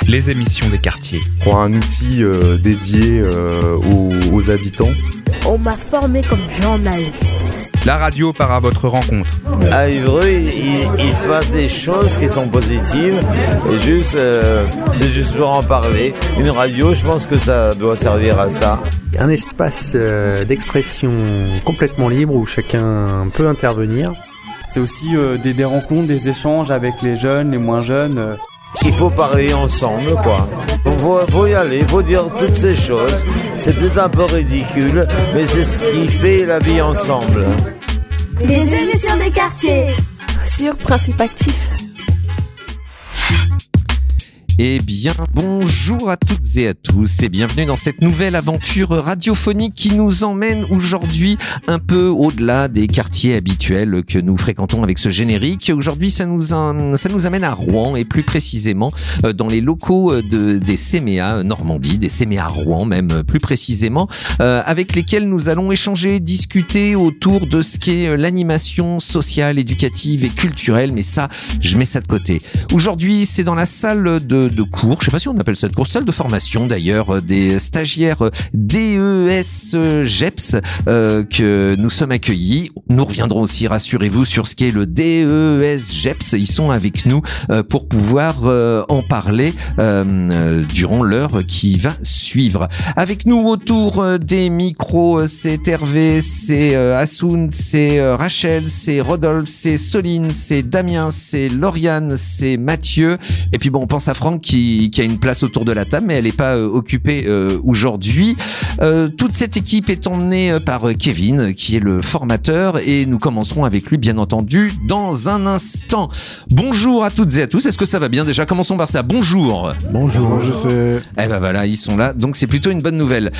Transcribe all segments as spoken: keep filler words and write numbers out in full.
les émissions des quartiers. Pour un outil euh, dédié euh, aux, aux habitants. On m'a formé comme journaliste. La radio part à votre rencontre. À Évreux, il, il se passe des choses qui sont positives. Et juste, euh, c'est juste pour en parler. Une radio, je pense que ça doit servir à ça. Un espace euh, d'expression complètement libre où chacun peut intervenir. C'est aussi euh, des, des rencontres, des échanges avec les jeunes, les moins jeunes. Euh. Il faut parler ensemble, quoi. Faut, faut y aller, faut dire toutes ces choses. C'est peut-être un peu ridicule, mais c'est ce qui fait la vie ensemble. Les émissions des quartiers sur Principe Actif. Eh bien, bonjour à toutes et à tous et bienvenue dans cette nouvelle aventure radiophonique qui nous emmène aujourd'hui un peu au-delà des quartiers habituels que nous fréquentons avec ce générique. Aujourd'hui, ça nous, en, ça nous amène à Rouen et plus précisément dans les locaux de, des C M E A Normandie, des C M E A Rouen même plus précisément, euh, avec lesquels nous allons échanger, discuter autour de ce qu'est l'animation sociale, éducative et culturelle. Mais ça, je mets ça de côté. Aujourd'hui, c'est dans la salle de de cours, je sais pas si on appelle ça de cours, salle de formation d'ailleurs, des stagiaires D E S G E P S euh, que nous sommes accueillis. Nous reviendrons aussi, rassurez-vous, sur ce qu'est le D E S G E P S. Ils sont avec nous euh, pour pouvoir euh, en parler euh, euh, durant l'heure qui va suivre. Avec nous autour euh, des micros, c'est Hervé, c'est euh, Assoun, c'est euh, Rachel, c'est Rodolphe, c'est Soline, c'est Damien, c'est Lauriane, c'est Mathieu. Et puis bon, on pense à Franck Qui, qui a une place autour de la table, mais elle n'est pas euh, occupée euh, aujourd'hui. Euh, toute cette équipe est emmenée euh, par Kevin, qui est le formateur, et nous commencerons avec lui, bien entendu, dans un instant. Bonjour à toutes et à tous. Est-ce que ça va bien déjà? Commençons par ça. Bonjour. Bonjour. Je sais. Eh ben voilà, ils sont là, donc c'est plutôt une bonne nouvelle.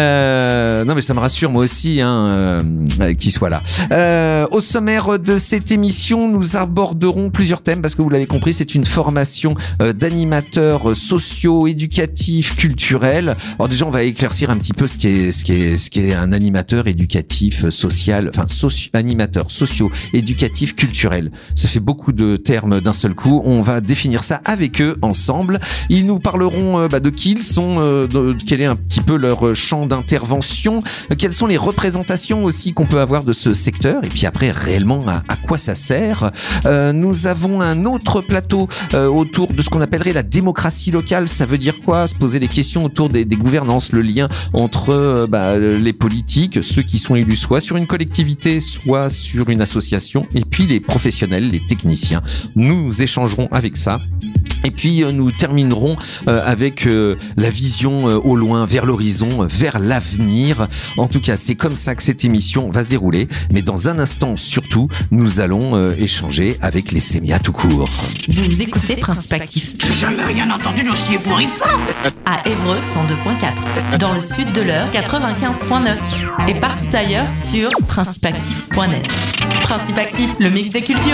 Euh, non, mais ça me rassure moi aussi, hein, euh, qu'ils soient là. Euh, au sommaire de cette émission, nous aborderons plusieurs thèmes parce que vous l'avez compris, c'est une formation euh, d'animateur sociaux, éducatifs, culturels. Alors déjà, on va éclaircir un petit peu ce qu'est ce qu'est ce qu'est un animateur éducatif, social, enfin socio, animateur socio, éducatif, culturel. Ça fait beaucoup de termes d'un seul coup. On va définir ça avec eux ensemble. Ils nous parleront euh, bah, de qui ils sont, euh, de, quel est un petit peu leur champ d'intervention, euh, quelles sont les représentations aussi qu'on peut avoir de ce secteur, et puis après réellement à, à quoi ça sert. Euh, nous avons un autre plateau euh, autour de ce qu'on appellerait la démocratie locale. Ça veut dire quoi? Se poser des questions autour des, des gouvernances, le lien entre euh, bah, les politiques, ceux qui sont élus soit sur une collectivité, soit sur une association, et puis les professionnels, les techniciens. Nous échangerons avec ça. Et puis euh, nous terminerons euh, avec euh, la vision euh, au loin, vers l'horizon, euh, vers l'avenir. En tout cas, c'est comme ça que cette émission va se dérouler. Mais dans un instant, surtout, nous allons euh, échanger avec les C M E A tout court. Vous écoutez Principe Actif. J'ai jamais rien entendu d'aussi ébouriffant. À Évreux, cent deux point quatre. Dans le sud de l'Eure, quatre-vingt-quinze point neuf. Et partout ailleurs sur principe actif point net. Principe Actif, le mix des cultures.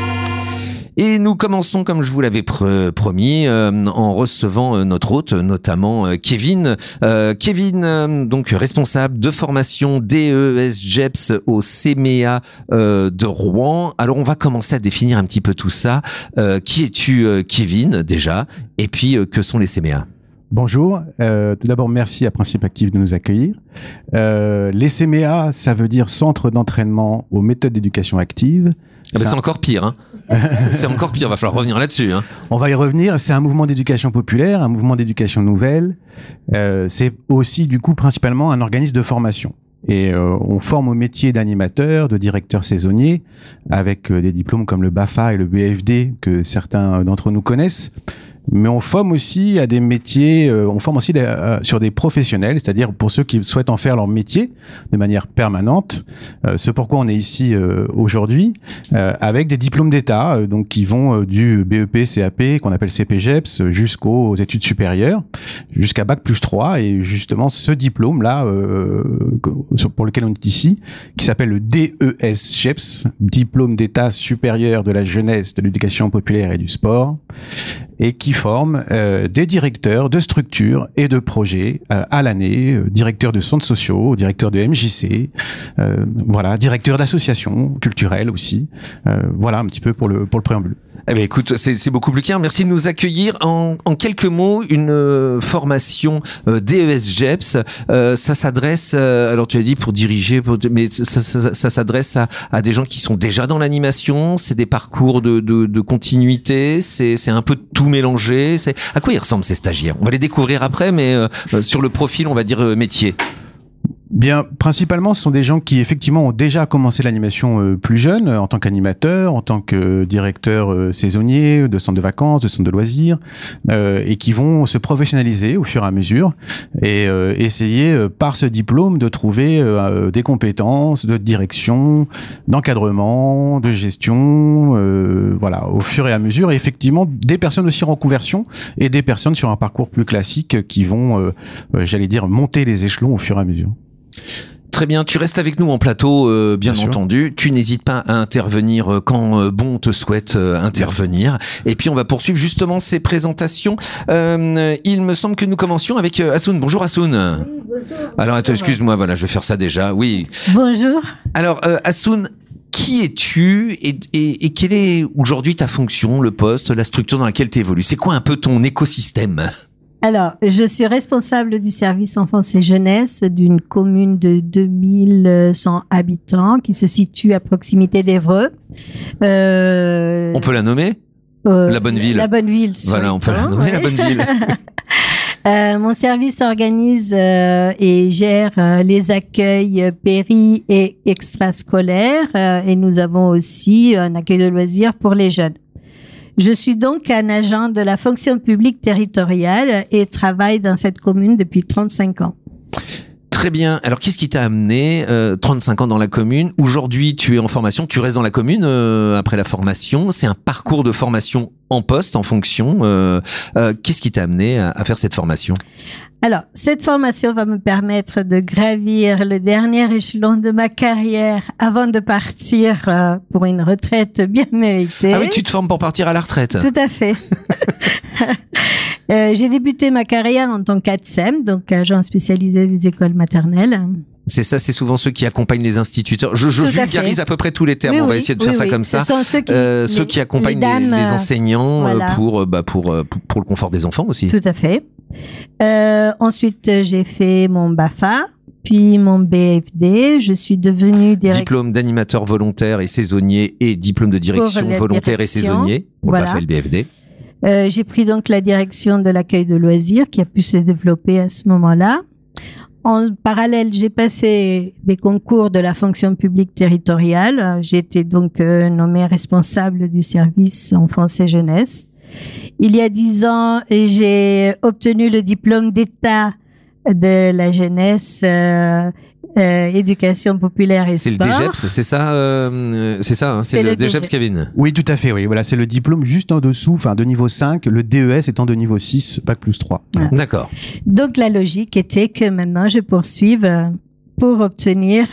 Et nous commençons, comme je vous l'avais pr- promis, euh, en recevant euh, notre hôte, notamment euh, Kevin. Euh, Kevin, euh, donc responsable de formation D E S G E P S au C M E A euh, de Rouen. Alors, on va commencer à définir un petit peu tout ça. Euh, qui es-tu, euh, Kevin, déjà? Et puis, euh, que sont les C M E A? Bonjour. Euh, tout d'abord, merci à Principe Actif de nous accueillir. Euh, les C M E A, ça veut dire Centre d'entraînement aux méthodes d'éducation active. Ah bah c'est encore pire, hein. C'est encore pire, va falloir revenir là-dessus, hein. On va y revenir. C'est un mouvement d'éducation populaire, un mouvement d'éducation nouvelle. Euh, c'est aussi, du coup, principalement un organisme de formation. Et euh, on forme au métier d'animateur, de directeur saisonnier, avec euh, des diplômes comme le B A F A et le B F D que certains d'entre nous connaissent. Mais on forme aussi à des métiers, euh, on forme aussi des, euh, sur des professionnels, c'est-à-dire pour ceux qui souhaitent en faire leur métier de manière permanente. Euh, c'est pourquoi on est ici euh, aujourd'hui, euh, avec des diplômes d'État, euh, donc qui vont euh, du B E P, C A P, qu'on appelle C P G E P S, jusqu'aux études supérieures, jusqu'à bac plus trois. Et justement, ce diplôme-là, euh, pour lequel on est ici, qui s'appelle le D E S G E P S, Diplôme d'État supérieur de la jeunesse, de l'éducation populaire et du sport, et qui qui forment euh, des directeurs de structures et de projets euh, à l'année, euh, directeurs de centres sociaux, directeurs de M J C, euh, voilà, directeurs d'associations culturelles aussi. Euh, voilà un petit peu pour le pour le préambule. Eh bien, écoute, c'est, c'est beaucoup plus clair. Merci de nous accueillir. En, en quelques mots, une euh, formation euh, D E S G E P S, euh, ça s'adresse, euh, alors tu as dit pour diriger, pour, mais ça, ça, ça s'adresse à, à des gens qui sont déjà dans l'animation, c'est des parcours de, de, de continuité, c'est, c'est un peu de tout mélangé. C'est... À quoi ils ressemblent ces stagiaires ? On va les découvrir après, mais euh, sur le profil, on va dire euh, métier. Bien, principalement, ce sont des gens qui effectivement ont déjà commencé l'animation euh, plus jeune, euh, en tant qu'animateur, en tant que euh, directeur euh, saisonnier de centres de vacances, de centres de loisirs, euh, et qui vont se professionnaliser au fur et à mesure et euh, essayer euh, par ce diplôme de trouver euh, des compétences de direction, d'encadrement, de gestion, euh, voilà, au fur et à mesure. Et effectivement, des personnes aussi en conversion et des personnes sur un parcours plus classique qui vont, euh, euh, j'allais dire, monter les échelons au fur et à mesure. Très bien, tu restes avec nous en plateau, euh, bien, bien entendu. Sûr. Tu n'hésites pas à intervenir quand euh, bon te souhaite euh, intervenir. Merci. Et puis on va poursuivre justement ces présentations. Euh, il me semble que nous commencions avec euh, Assoun. Bonjour Assoun. Oui, bonjour. Alors attends, excuse-moi, voilà, je vais faire ça déjà. Oui. Bonjour. Alors euh, Assoun, qui es-tu et, et, et quelle est aujourd'hui ta fonction, le poste, la structure dans laquelle tu évolues ? C'est quoi un peu ton écosystème ? Alors, je suis responsable du service enfance et jeunesse d'une commune de deux mille cent habitants qui se situe à proximité d'Évreux. Euh, on peut la nommer euh, La Bonne Ville. La Bonne Ville. Voilà, on peut la nommer, ouais. La Bonne Ville. Euh, mon service organise euh, et gère euh, les accueils péri et extrascolaires euh, et nous avons aussi un accueil de loisirs pour les jeunes. Je suis donc un agent de la fonction publique territoriale et travaille dans cette commune depuis trente-cinq ans. Très bien. Alors, qu'est-ce qui t'a amené euh, trente-cinq ans dans la commune ? Aujourd'hui, tu es en formation, tu restes dans la commune euh, après la formation. C'est un parcours de formation en poste, en fonction. Euh, euh, qu'est-ce qui t'a amené à, à faire cette formation ? Alors, cette formation va me permettre de gravir le dernier échelon de ma carrière avant de partir euh, pour une retraite bien méritée. Ah oui, tu te formes pour partir à la retraite. Tout à fait. euh, j'ai débuté ma carrière en tant qu'A T S E M, donc agent spécialisé des écoles maternelles. C'est ça, c'est souvent ceux qui accompagnent les instituteurs. Je, je vulgarise à, à peu près tous les termes. Oui, on va oui, essayer de oui, faire ça oui. comme ça. Ce sont ceux qui, euh, les, ceux qui accompagnent les, dames, les, les enseignants voilà. pour, bah, pour, pour, pour le confort des enfants aussi. Tout à fait. Euh, ensuite, j'ai fait mon B A F A, puis mon B F D. Je suis devenue directrice. Diplôme d'animateur volontaire et saisonnier et diplôme de direction volontaire direction. et saisonnier. Pour Voilà. le B A F A et le B F D. Euh, j'ai pris donc la direction de l'accueil de loisirs qui a pu se développer à ce moment-là. En parallèle, j'ai passé des concours de la fonction publique territoriale. J'ai été donc euh, nommée responsable du service enfance et jeunesse. Il y a dix ans, j'ai obtenu le diplôme d'État de la jeunesse, euh, euh, éducation populaire et c'est sport. C'est le D G E P S, c'est ça, euh, c'est ça, hein, c'est, c'est le, le D G E P S, Kevin. Oui, tout à fait. Oui, voilà, c'est le diplôme juste en dessous, enfin de niveau cinq, le D E S étant de niveau six, bac plus trois. Voilà. D'accord. Donc la logique était que maintenant je poursuive pour obtenir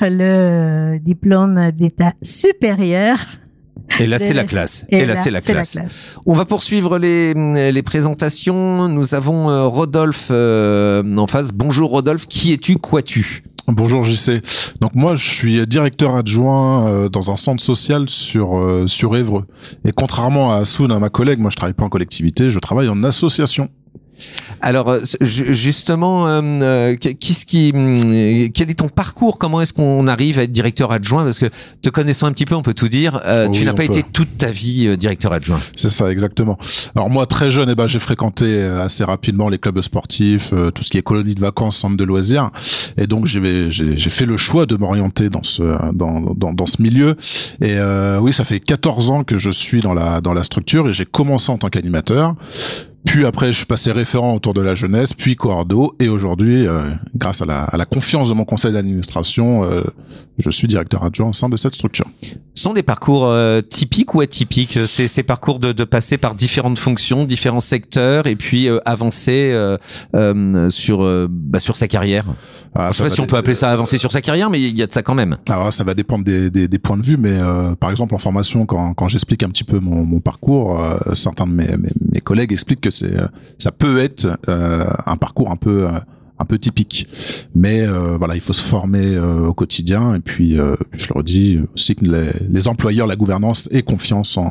le diplôme d'État supérieur. Et là, c'est la classe. Et, Et là, là, c'est, la, c'est classe. la classe. On va poursuivre les, les présentations. Nous avons euh, Rodolphe euh, en face. Bonjour Rodolphe, qui es-tu, quoi tu Bonjour J C. Donc moi je suis directeur adjoint euh, dans un centre social sur euh, sur Évreux. Et contrairement à Assoun, à ma collègue, moi je travaille pas en collectivité, je travaille en association. Alors justement, euh, qu'est-ce qui, quel est ton parcours ? Comment est-ce qu'on arrive à être directeur adjoint ? Parce que te connaissant un petit peu, on peut tout dire. Euh, oui, tu n'as pas peut. été toute ta vie directeur adjoint. C'est ça, exactement. Alors moi, très jeune, eh ben j'ai fréquenté assez rapidement les clubs sportifs, euh, tout ce qui est colonies de vacances, centres de loisirs, et donc j'ai j'ai, j'ai fait le choix de m'orienter dans ce dans dans, dans ce milieu. Et euh, oui, ça fait quatorze ans que je suis dans la dans la structure et j'ai commencé en tant qu'animateur. Puis après, je suis passé référent autour de la jeunesse, puis coordo, et aujourd'hui, euh, grâce à la, à la confiance de mon conseil d'administration, euh, je suis directeur adjoint au sein de cette structure. Ce sont des parcours euh, typiques ou atypiques ? C'est ces parcours de, de passer par différentes fonctions, différents secteurs, et puis euh, avancer euh, euh, sur euh, bah, sur sa carrière. Alors, je sais pas si on peut appeler ça avancer sur sa carrière, mais il y a de ça quand même. Alors ça va dépendre des, des, des points de vue, mais euh, par exemple en formation, quand, quand j'explique un petit peu mon, mon parcours, euh, certains de mes, mes, mes collègues expliquent que c'est, ça peut être euh, un parcours un peu euh, un peu typique, mais euh, voilà, il faut se former euh, au quotidien, et puis euh, je leur dis aussi que les, les employeurs, la gouvernance aient confiance en.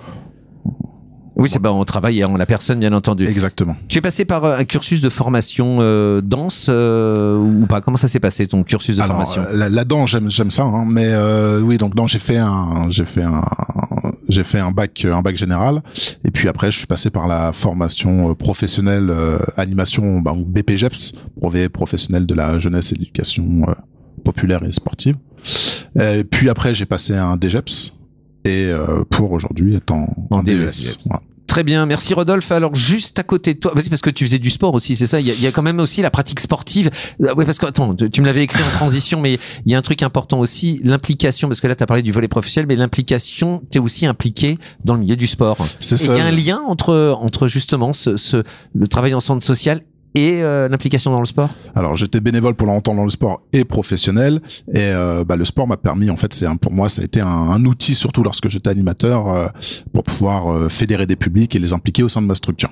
Oui, c'est bah on travaille en la personne, bien entendu. Exactement. Tu es passé par un cursus de formation euh, danse euh, ou pas? Comment ça s'est passé ton cursus de Alors, formation? la, la danse, j'aime j'aime ça, hein, mais euh, oui, donc non, j'ai fait un j'ai fait un j'ai fait un bac un bac général, et puis après je suis passé par la formation professionnelle euh, animation, bah, B P G E P S, brevet professionnel de la jeunesse et de l'éducation euh, populaire et sportive. Et puis après j'ai passé un D G E P S. Et euh, pour aujourd'hui être en, en D E S. Voilà. Très bien, merci Rodolphe. Alors juste à côté de toi, parce que tu faisais du sport aussi, c'est ça. Il y, a, il y a quand même aussi la pratique sportive. Oui, parce que attends, tu me l'avais écrit en transition, mais il y a un truc important aussi, l'implication. Parce que là, tu as parlé du volet professionnel, mais l'implication, t'es aussi impliqué dans le milieu du sport. C'est et ça. Il y a un lien entre entre justement ce, ce le travail en centre social et euh, l'implication dans le sport. Alors j'étais bénévole pour longtemps dans le sport et professionnel, et euh, bah, le sport m'a permis, en fait, c'est un, pour moi ça a été un, un outil, surtout lorsque j'étais animateur, euh, pour pouvoir euh, fédérer des publics et les impliquer au sein de ma structure.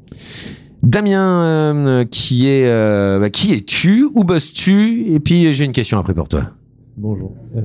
Damien, euh, qui est euh, bah, qui es-tu, où bosses-tu, et puis j'ai une question après pour toi. Bonjour. Euh...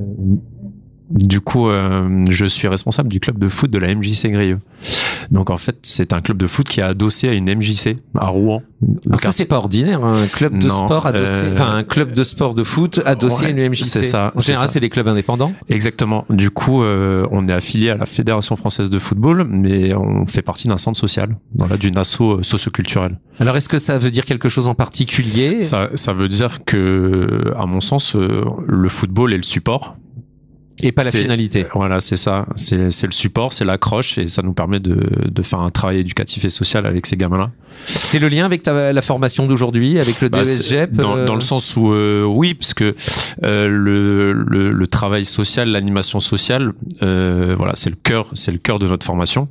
Du coup, euh, je suis responsable du club de foot de la M J C Grieux. Donc en fait, c'est un club de foot qui est adossé à une M J C à Rouen. Alors ça, c'est pas ordinaire, un club de non, sport adossé, euh... enfin un club de sport de foot adossé ouais, à une M J C. C'est ça. En général, c'est des clubs indépendants. Exactement. Du coup, euh, on est affilié à la Fédération française de football, mais on fait partie d'un centre social, voilà, d'une asso socioculturelle. Alors, est-ce que ça veut dire quelque chose en particulier? Ça, ça veut dire que, à mon sens, le football est le support. Et pas la finalité. Voilà, c'est ça. C'est, c'est le support, c'est l'accroche, et ça nous permet de, de faire un travail éducatif et social avec ces gamins-là. C'est le lien avec ta, la formation d'aujourd'hui, avec le bah, D E S G E P? Dans, euh... dans le sens où, euh, oui, parce que euh, le, le, le travail social, l'animation sociale, euh, voilà, c'est le cœur, c'est le cœur de notre formation.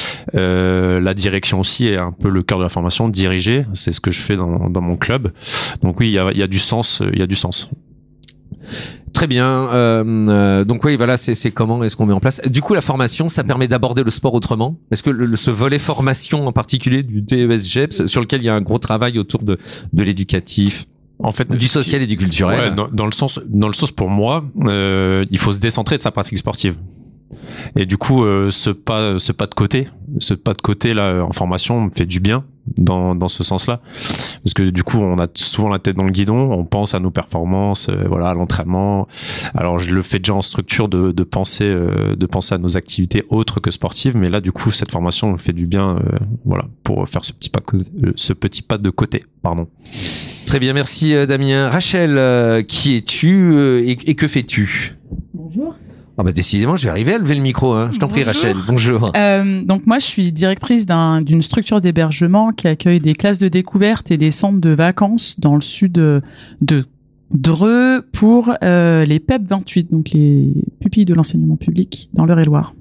Euh, la direction aussi est un peu le cœur de la formation, diriger, c'est ce que je fais dans, dans mon club. Donc oui, il y a, il y a du sens, il y a du sens. Très bien. Euh, euh, donc oui, voilà, c'est, c'est comment est-ce qu'on met en place. Du coup, la formation, ça permet d'aborder le sport autrement. Est-ce que le, ce volet formation en particulier du D E S G E P S, sur lequel il y a un gros travail autour de de l'éducatif, en fait, du social et du culturel. Ouais, dans, dans le sens, dans le sens pour moi, euh, il faut se décentrer de sa pratique sportive. Et du coup, euh, ce pas, ce pas de côté, ce pas de côté là en formation me fait du bien dans dans ce sens-là, parce que du coup, on a souvent la tête dans le guidon, on pense à nos performances, euh, voilà, à l'entraînement. Alors, je le fais déjà en structure de de penser, euh, de penser à nos activités autres que sportives, mais là, du coup, cette formation me fait du bien, euh, voilà, pour faire ce petit pas, euh, ce petit pas de côté, pardon. Très bien, merci Damien. Rachel, euh, qui es-tu euh, et, et que fais-tu? Bonjour. Ah bah décidément, je vais arriver à lever le micro. Hein. Je t'en prie, Rachel. Bonjour. Euh, donc moi, je suis directrice d'un, d'une structure d'hébergement qui accueille des classes de découverte et des centres de vacances dans le sud de, de Dreux pour euh, les P E P vingt-huit, donc les pupilles de l'enseignement public dans l'Eure-et-Loire.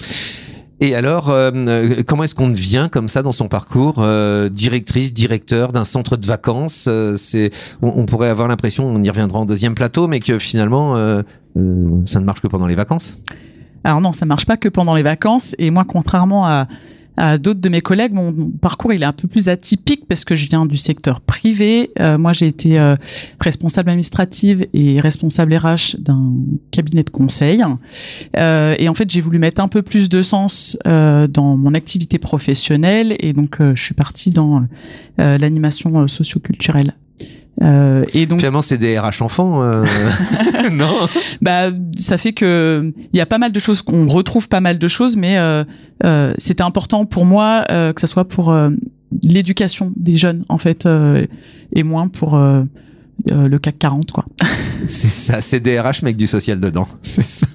Et alors, euh, comment est-ce qu'on devient comme ça dans son parcours euh, directrice, directeur d'un centre de vacances? euh, C'est, on, on pourrait avoir l'impression, on y reviendra en deuxième plateau, mais que finalement, euh, euh, ça ne marche que pendant les vacances. Alors non, ça marche pas que pendant les vacances. Et moi, contrairement à à d'autres de mes collègues, mon parcours il est un peu plus atypique parce que je viens du secteur privé. Euh, moi, j'ai été euh, responsable administrative et responsable R H d'un cabinet de conseil. Euh, et en fait, j'ai voulu mettre un peu plus de sens euh, dans mon activité professionnelle, et donc euh, je suis partie dans euh, l'animation euh, socio-culturelle. Euh, et donc finalement c'est des R H enfants euh... non bah ça fait que il y a pas mal de choses, qu'on retrouve pas mal de choses, mais euh, euh, c'était important pour moi euh, que ça soit pour euh, l'éducation des jeunes en fait, euh, et moins pour euh, euh, le C A C quarante quoi. C'est ça, c'est des R H mais avec du social dedans, c'est ça.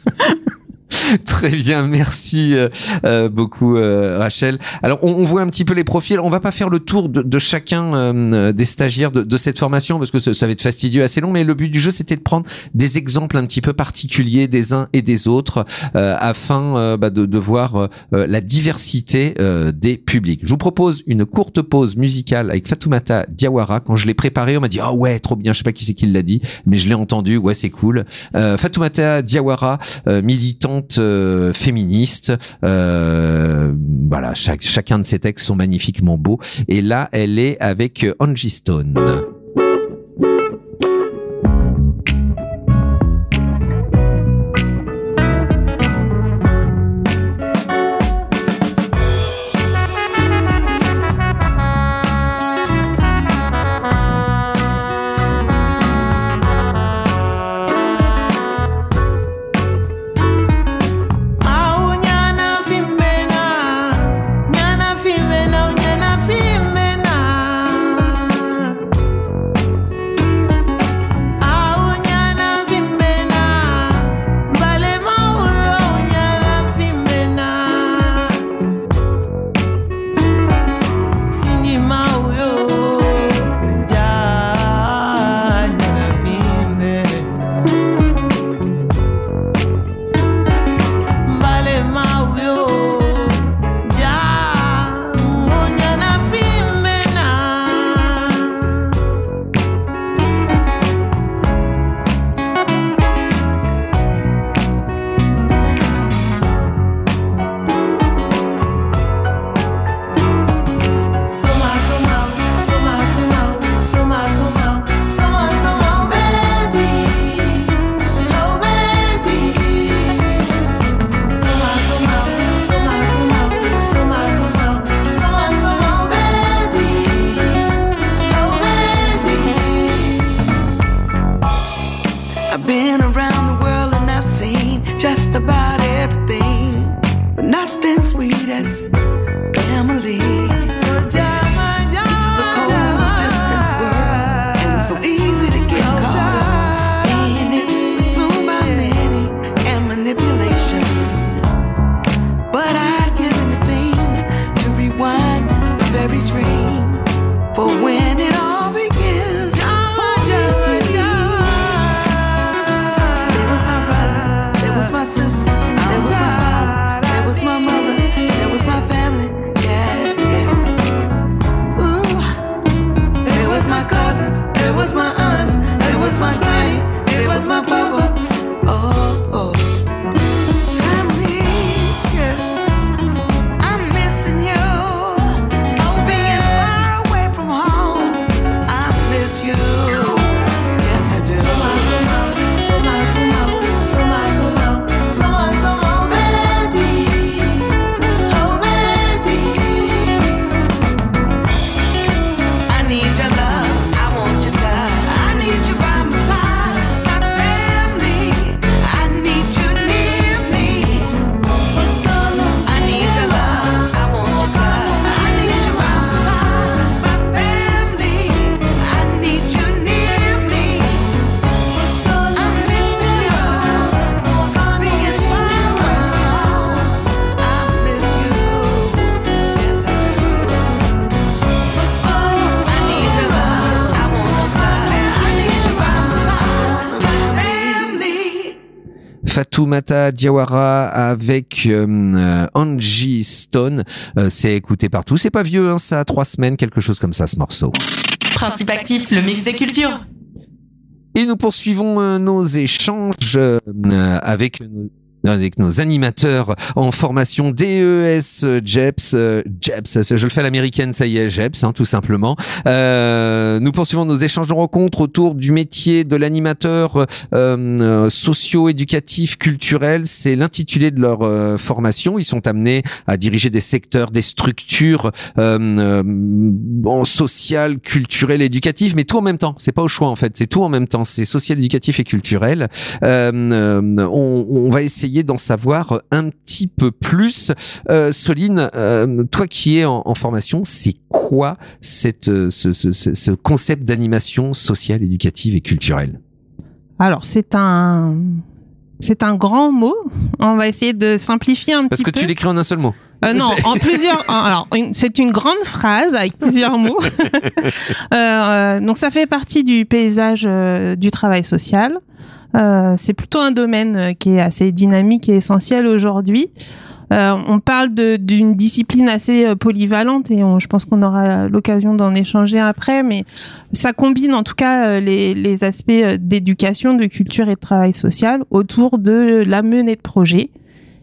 Très bien, merci euh, euh, beaucoup euh, Rachel. Alors on, on voit un petit peu les profils. On va pas faire le tour de, de chacun euh, des stagiaires de, de cette formation parce que ça, ça va être fastidieux, assez long. Mais le but du jeu, c'était de prendre des exemples un petit peu particuliers des uns et des autres euh, afin euh, bah, de, de voir euh, la diversité euh, des publics. Je vous propose une courte pause musicale avec Fatoumata Diawara. Quand je l'ai préparé, on m'a dit ah oh ouais trop bien. Je sais pas qui c'est qui l'a dit, mais je l'ai entendu. Ouais c'est cool. Euh, Fatoumata Diawara, euh, militante lutte euh, féministe. Euh, voilà, chaque, chacun de ces textes sont magnifiquement beaux. Et là, elle est avec Angie Stone. Fatoumata Diawara avec euh, Angie Stone. Euh, c'est écouté partout. C'est pas vieux, hein, ça a trois semaines, quelque chose comme ça, ce morceau. Principe actif, le mix des cultures. Et nous poursuivons euh, nos échanges euh, avec nos avec nos animateurs en formation D E S Jeps, euh, Jeps, je le fais à l'américaine, ça y est, Jeps, hein, tout simplement. Euh, nous poursuivons nos échanges de rencontres autour du métier de l'animateur euh, socio-éducatif culturel. C'est l'intitulé de leur euh, formation. Ils sont amenés à diriger des secteurs, des structures euh, euh, sociales, culturelles, éducatives, mais tout en même temps. C'est pas au choix en fait, c'est tout en même temps. C'est social, éducatif et culturel. Euh, euh, on, on va essayer d'en savoir un petit peu plus. Euh, Soline, euh, toi qui es en, en formation, c'est quoi cette, ce, ce, ce concept d'animation sociale, éducative et culturelle? Alors, c'est un, c'est un grand mot. On va essayer de simplifier un Parce petit peu. Parce que tu l'écris en un seul mot. Euh, non, en plusieurs. Alors, une, c'est une grande phrase avec plusieurs mots. euh, donc, ça fait partie du paysage euh, du travail social. Euh, c'est plutôt un domaine qui est assez dynamique et essentiel aujourd'hui. Euh, on parle de, d'une discipline assez polyvalente et on, je pense qu'on aura l'occasion d'en échanger après, mais ça combine en tout cas les, les aspects d'éducation, de culture et de travail social autour de la menée de projet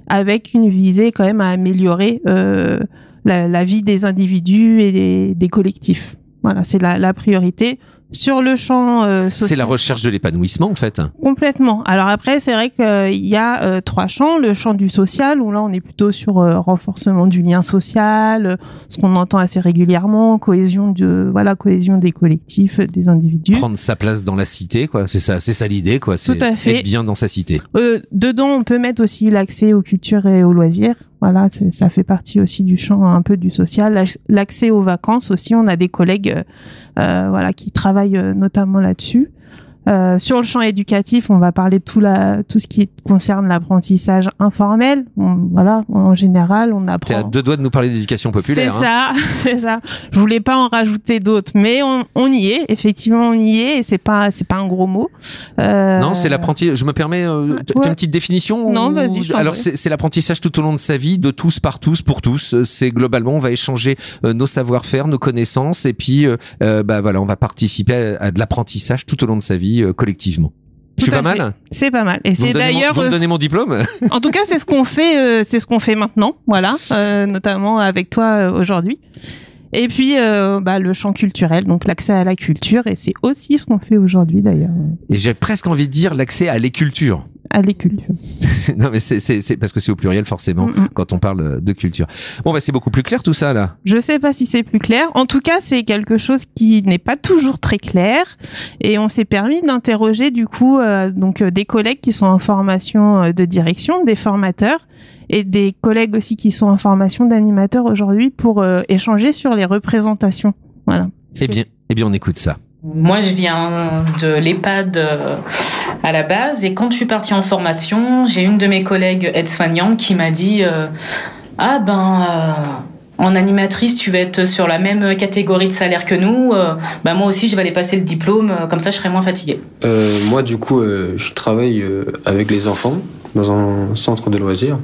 avec une visée quand même à améliorer euh, la, la vie des individus et des, des collectifs. Voilà, c'est la, la priorité. Sur le champ euh, social. C'est la recherche de l'épanouissement, en fait. Complètement. Alors après, c'est vrai qu'il euh, y a euh, trois champs. Le champ du social, où là, on est plutôt sur euh, renforcement du lien social, euh, ce qu'on entend assez régulièrement, cohésion de, voilà, cohésion des collectifs, des individus. Prendre sa place dans la cité, quoi. C'est ça, c'est ça l'idée, quoi. C'est Tout à fait. être bien dans sa cité. Euh, dedans, on peut mettre aussi l'accès aux cultures et aux loisirs. Voilà, c'est, ça fait partie aussi du champ un peu du social. L'accès aux vacances aussi, on a des collègues euh, voilà, qui travaillent notamment là-dessus. Euh, sur le champ éducatif, on va parler de tout, la, tout ce qui concerne l'apprentissage informel. On, voilà, en général, on apprend. T'es à deux doigts de nous parler d'éducation populaire. C'est hein. ça, c'est ça. Je voulais pas en rajouter d'autres, mais on, on y est. Effectivement, on y est. Et c'est pas, c'est pas un gros mot. Euh... Non, c'est l'apprentissage. Je me permets, euh, t'as ouais. une petite définition Non, ou... vas-y. Je Alors, c'est, c'est l'apprentissage tout au long de sa vie, de tous par tous, pour tous. C'est globalement, on va échanger euh, nos savoir-faire, nos connaissances, et puis, euh, euh, bah voilà, on va participer à, à de l'apprentissage tout au long de sa vie. Collectivement. Je suis pas fait. mal. C'est pas mal. Et vous c'est d'ailleurs. Mon, vous me donnez mon diplôme. En tout cas, c'est ce qu'on fait. Euh, c'est ce qu'on fait maintenant. Voilà, euh, notamment avec toi euh, aujourd'hui. Et puis, euh, bah, le champ culturel, donc l'accès à la culture, et c'est aussi ce qu'on fait aujourd'hui d'ailleurs. Et j'ai presque envie de dire l'accès à l'éculture. À l'éculture. Non, mais c'est, c'est, c'est parce que c'est au pluriel forcément mm-hmm. quand on parle de culture. Bon, bah c'est beaucoup plus clair tout ça là. Je sais pas si c'est plus clair. En tout cas, c'est quelque chose qui n'est pas toujours très clair, et on s'est permis d'interroger du coup euh, donc euh, des collègues qui sont en formation euh, de direction, des formateurs, et des collègues aussi qui sont en formation d'animateurs aujourd'hui pour euh, échanger sur les représentations. Voilà. Eh bien, eh bien, on écoute ça. Moi, je viens de l'EHPAD euh, à la base, et quand je suis partie en formation, j'ai une de mes collègues aides-soignantes qui m'a dit euh, « Ah ben, euh, en animatrice, tu vas être sur la même catégorie de salaire que nous, euh, ben moi aussi, je vais aller passer le diplôme, euh, comme ça, je serai moins fatiguée. Euh, » Moi, du coup, euh, je travaille euh, avec les enfants dans un centre de loisirs.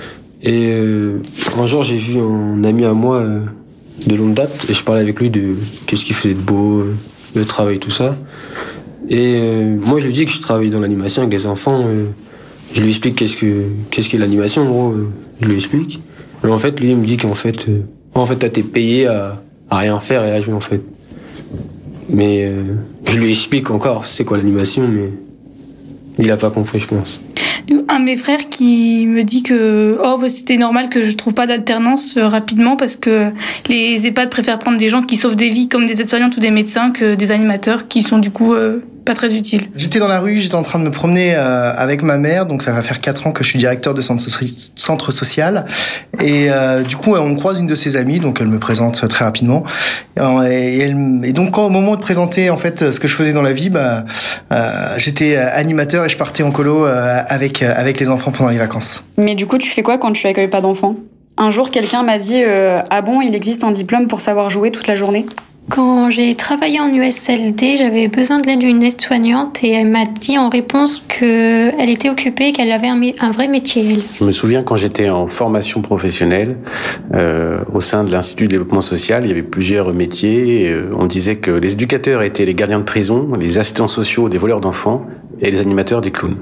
Et euh, un jour, j'ai vu un ami à moi euh, de longue date, et je parlais avec lui de qu'est-ce qu'il faisait de beau, euh, le travail, tout ça. Et euh, moi, je lui dis que je travaille dans l'animation avec les enfants. Euh, je lui explique qu'est-ce que qu'est-ce qu'est l'animation, en gros. Euh, je lui explique. Mais en fait, lui, il me dit qu'en fait, euh, en fait, t'as été payé à, à rien faire et à jouer, en fait. Mais euh, je lui explique encore c'est quoi l'animation, mais il a pas compris, je pense. Un de mes frères qui me dit que oh, c'était normal que je trouve pas d'alternance euh, rapidement parce que les EHPAD préfèrent prendre des gens qui sauvent des vies comme des aides-soignantes ou des médecins que des animateurs qui sont du coup euh, pas très utiles. J'étais dans la rue, j'étais en train de me promener euh, avec ma mère, donc ça va faire quatre ans que je suis directeur de centre, so- centre social. Et euh, du coup, on croise une de ses amies, donc elle me présente très rapidement. Et, elle, et donc, quand, au moment de présenter en fait ce que je faisais dans la vie, bah, euh, j'étais animateur et je partais en colo euh, avec avec les enfants pendant les vacances. Mais du coup, tu fais quoi quand tu accueilles pas d'enfants ? Un jour, quelqu'un m'a dit euh, « Ah bon, il existe un diplôme pour savoir jouer toute la journée ?» Quand j'ai travaillé en U S L D, j'avais besoin de l'aide d'une aide-soignante et elle m'a dit en réponse qu'elle était occupée et qu'elle avait un, un vrai métier, elle. Je me souviens quand j'étais en formation professionnelle, euh, au sein de l'Institut de développement social, il y avait plusieurs métiers. Euh, on disait que les éducateurs étaient les gardiens de prison, les assistants sociaux des voleurs d'enfants et les animateurs des clowns.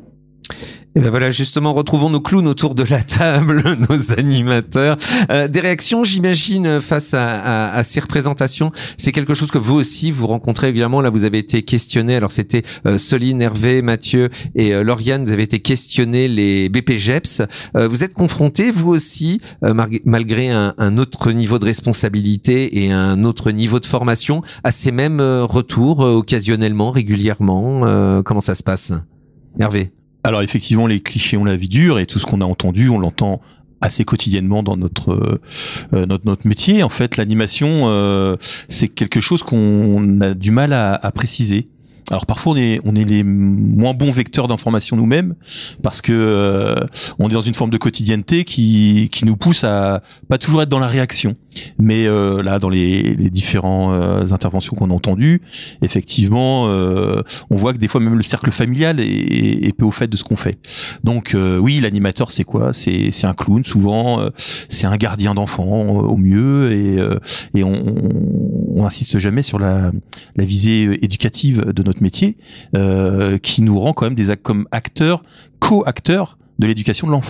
Et ben voilà, justement, retrouvons nos clowns autour de la table, nos animateurs. Euh, des réactions, j'imagine, face à, à, à ces représentations. C'est quelque chose que vous aussi, vous rencontrez évidemment. Là, vous avez été questionnés. Alors, c'était euh, Soline, Hervé, Mathieu et euh, Lauriane. Vous avez été questionnés, les B P G E P S. Euh, vous êtes confrontés, vous aussi, euh, mar- malgré un, un autre niveau de responsabilité et un autre niveau de formation, à ces mêmes euh, retours, euh, occasionnellement, régulièrement. Euh, comment ça se passe, Hervé? Alors effectivement, les clichés ont la vie dure et tout ce qu'on a entendu, on l'entend assez quotidiennement dans notre euh, notre notre métier. En fait, l'animation, euh, c'est quelque chose qu'on a du mal à, à préciser. Alors parfois on est on est les moins bons vecteurs d'information nous-mêmes parce que euh, on est dans une forme de quotidienneté qui qui nous pousse à pas toujours être dans la réaction. Mais euh, là, dans les, les différentes euh, interventions qu'on a entendues, effectivement, euh, on voit que des fois même le cercle familial est, est, est peu au fait de ce qu'on fait. Donc euh, oui, l'animateur, c'est quoi ? C'est c'est un clown, souvent, euh, c'est un gardien d'enfants euh, au mieux, et euh, et on, on insiste jamais sur la la visée éducative de notre métier, euh, qui nous rend quand même des comme acteurs, co-acteurs de l'éducation de l'enfant.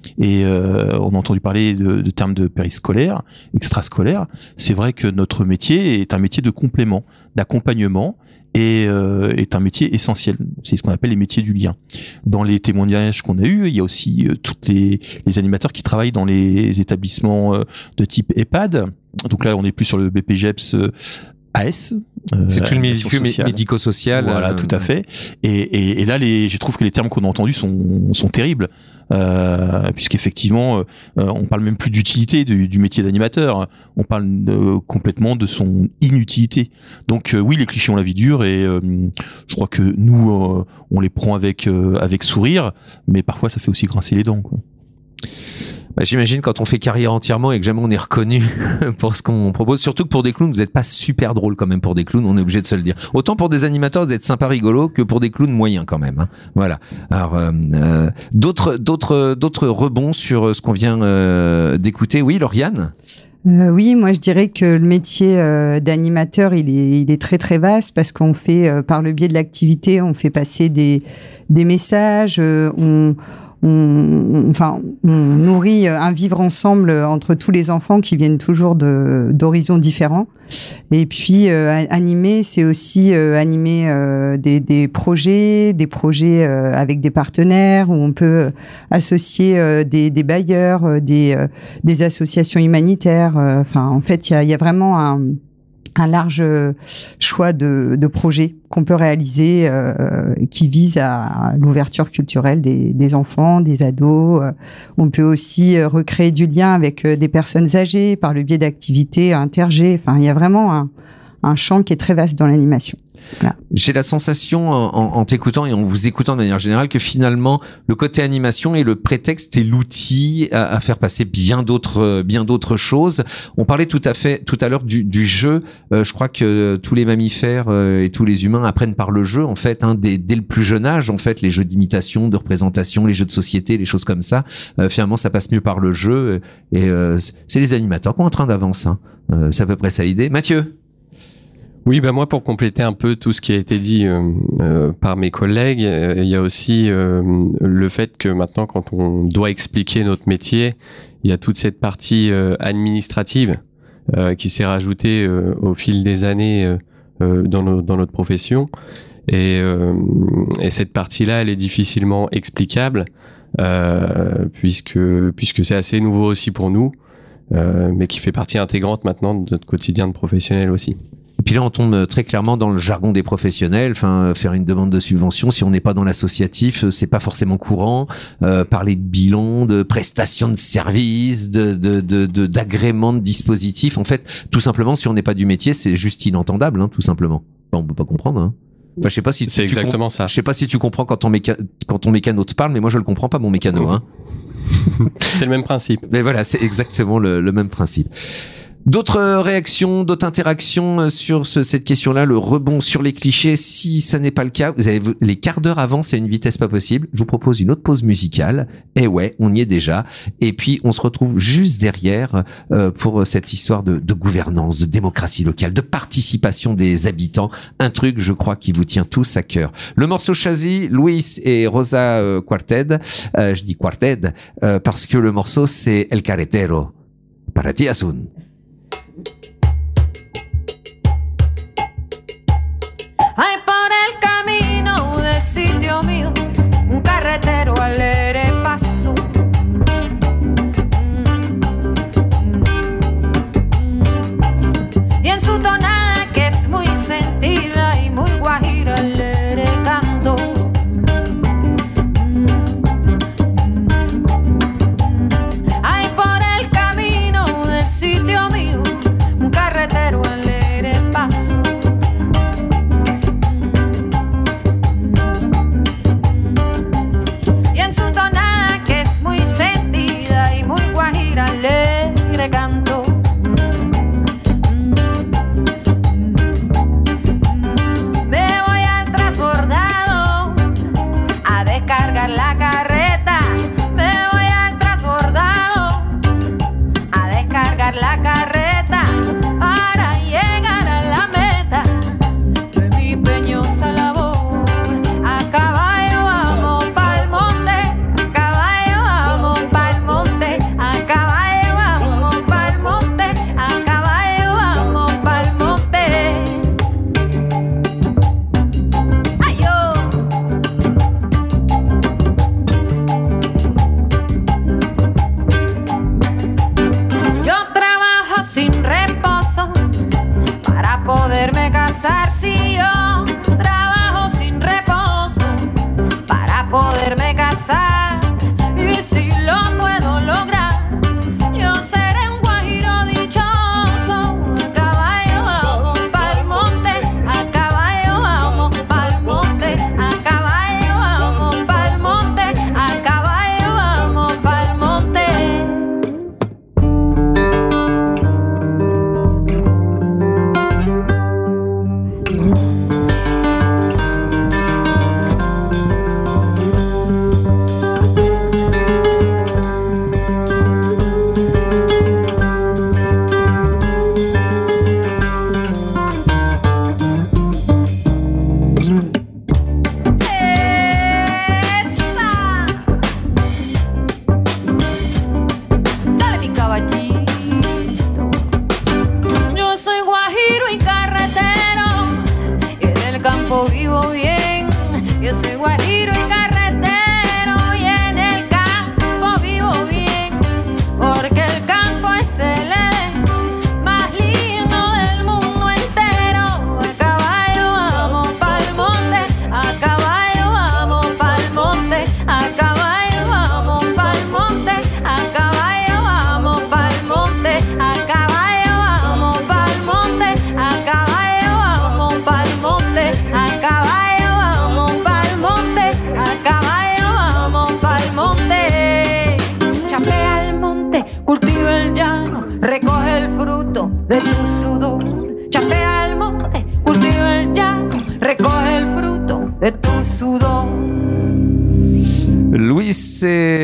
et euh, on a entendu parler de, de termes de périscolaire, extrascolaire. C'est vrai que notre métier est un métier de complément, d'accompagnement, et euh, est un métier essentiel. C'est ce qu'on appelle les métiers du lien. Dans les témoignages qu'on a eus, il y a aussi euh, tous les, les animateurs qui travaillent dans les établissements euh, de type EHPAD. Donc là, on est plus sur le B P G E P S euh, A S. Euh, c'est une médico- médico-sociale. Voilà, euh, tout à fait. Et, et, et là, les, je trouve que les termes qu'on a entendus sont, sont terribles, euh, puisqu'effectivement, euh, on parle même plus d'utilité du, du métier d'animateur. On parle de, complètement de son inutilité. Donc euh, oui, les clichés ont la vie dure, et euh, je crois que nous, euh, on les prend avec euh, avec sourire, mais parfois ça fait aussi grincer les dents, quoi. Bah, j'imagine quand on fait carrière entièrement et que jamais on est reconnu pour ce qu'on propose, surtout que pour des clowns, vous n'êtes pas super drôle quand même pour des clowns, on est obligé de se le dire. Autant pour des animateurs, vous êtes sympa rigolo que pour des clowns moyens quand même, hein. Voilà. Alors, euh, euh, d'autres, d'autres, d'autres rebonds sur ce qu'on vient euh, d'écouter. Oui, Lauriane? Euh, oui, moi je dirais que le métier euh, d'animateur, il est, il est très très vaste parce qu'on fait, euh, par le biais de l'activité, on fait passer des, des messages, euh, on, on, enfin, on nourrit un vivre ensemble entre tous les enfants qui viennent toujours de, d'horizons différents. Et puis euh, animer, c'est aussi euh, animer euh, des, des projets, des projets euh, avec des partenaires où on peut associer euh, des, des bailleurs, euh, des, euh, des associations humanitaires. Enfin, en fait, il y a, y a vraiment un, un large choix de, de projets qu'on peut réaliser euh, qui visent à l'ouverture culturelle des, des enfants, des ados. On peut aussi recréer du lien avec des personnes âgées par le biais d'activités intergées. Enfin, il y a vraiment un, un champ qui est très vaste dans l'animation. Voilà. J'ai la sensation, en, en, en t'écoutant et en vous écoutant de manière générale, que finalement, le côté animation est le prétexte et l'outil à, à faire passer bien d'autres, bien d'autres choses. On parlait tout à fait, tout à l'heure du, du jeu. Euh, je crois que tous les mammifères euh, et tous les humains apprennent par le jeu, en fait, hein, dès, dès le plus jeune âge, en fait, les jeux d'imitation, de représentation, les jeux de société, les choses comme ça. Euh, finalement, ça passe mieux par le jeu. Et euh, c'est les animateurs qui ont un train d'avance, hein. Euh, c'est à peu près ça l'idée. Mathieu? Oui, bah moi, pour compléter un peu tout ce qui a été dit euh, euh, par mes collègues, euh, il y a aussi euh, le fait que maintenant, quand on doit expliquer notre métier, il y a toute cette partie euh, administrative euh, qui s'est rajoutée euh, au fil des années euh, euh, dans, nos, dans notre profession. Et, euh, et cette partie-là, elle est difficilement explicable euh, puisque puisque c'est assez nouveau aussi pour nous, euh, mais qui fait partie intégrante maintenant de notre quotidien de professionnel aussi. Et puis là, on tombe très clairement dans le jargon des professionnels. Enfin, faire une demande de subvention, si on n'est pas dans l'associatif, c'est pas forcément courant. Euh, parler de bilan, de prestations de services, de, de, de, de d'agrément de dispositifs. En fait, tout simplement, si on n'est pas du métier, c'est juste inentendable, hein, tout simplement. Enfin, on peut pas comprendre, hein. Enfin, je sais pas si c'est tu exactement comp- ça. Je sais pas si tu comprends quand ton méca- quand ton mécano te parle, mais moi je le comprends pas, mon mécano, hein. C'est le même principe. Mais voilà, c'est exactement le, le même principe. D'autres réactions, d'autres interactions sur ce, cette question-là, le rebond sur les clichés. Si ça n'est pas le cas, vous avez les quarts d'heure avancent à une vitesse pas possible. Je vous propose une autre pause musicale. Et ouais, on y est déjà. Et puis on se retrouve juste derrière euh, pour cette histoire de, de gouvernance, de démocratie locale, de participation des habitants. Un truc, je crois, qui vous tient tous à cœur. Le morceau choisi, Luis et Rosa euh, Quarted. Euh, je dis Quarted euh, parce que le morceau c'est El Carretero. Para ti, Asun. Ay, por el camino del sitio mío, un carretero alegre pasó. Y en su tonada, que es muy sentida y muy guajira, alegre cantó. Ay, por el camino del sitio pasar si yo trabajo sin reposo para poderme casar? Y si lo puedo lograr, yo seré un guajiro dichoso. A caballo vamos pa'l monte, a caballo vamos pa'l monte, a caballo vamos pa'l monte, a caballo vamos pa'l monte. Dale mi caballito. Yo soy guajiro y carretero y en el campo vivo bien. Yo soy guajiro y carretero y en el campo vivo bien, porque el campo es el más lindo del mundo entero. A caballo vamos pa'l monte, a caballo vamos pa'l monte, a caballo vamos pa'l monte, a caballo vamos pa'l monte, a caballo vamos pa'l monte, a caballo vamos pa'l monte, a caballo vamos pa'l monte, a caballo vamos pa'l monte. Chapea el monte, cultiva el llano, recoge el fruto de tu sudor. Chapea el monte, cultiva el llano, recoge el fruto de tu sudor. Luis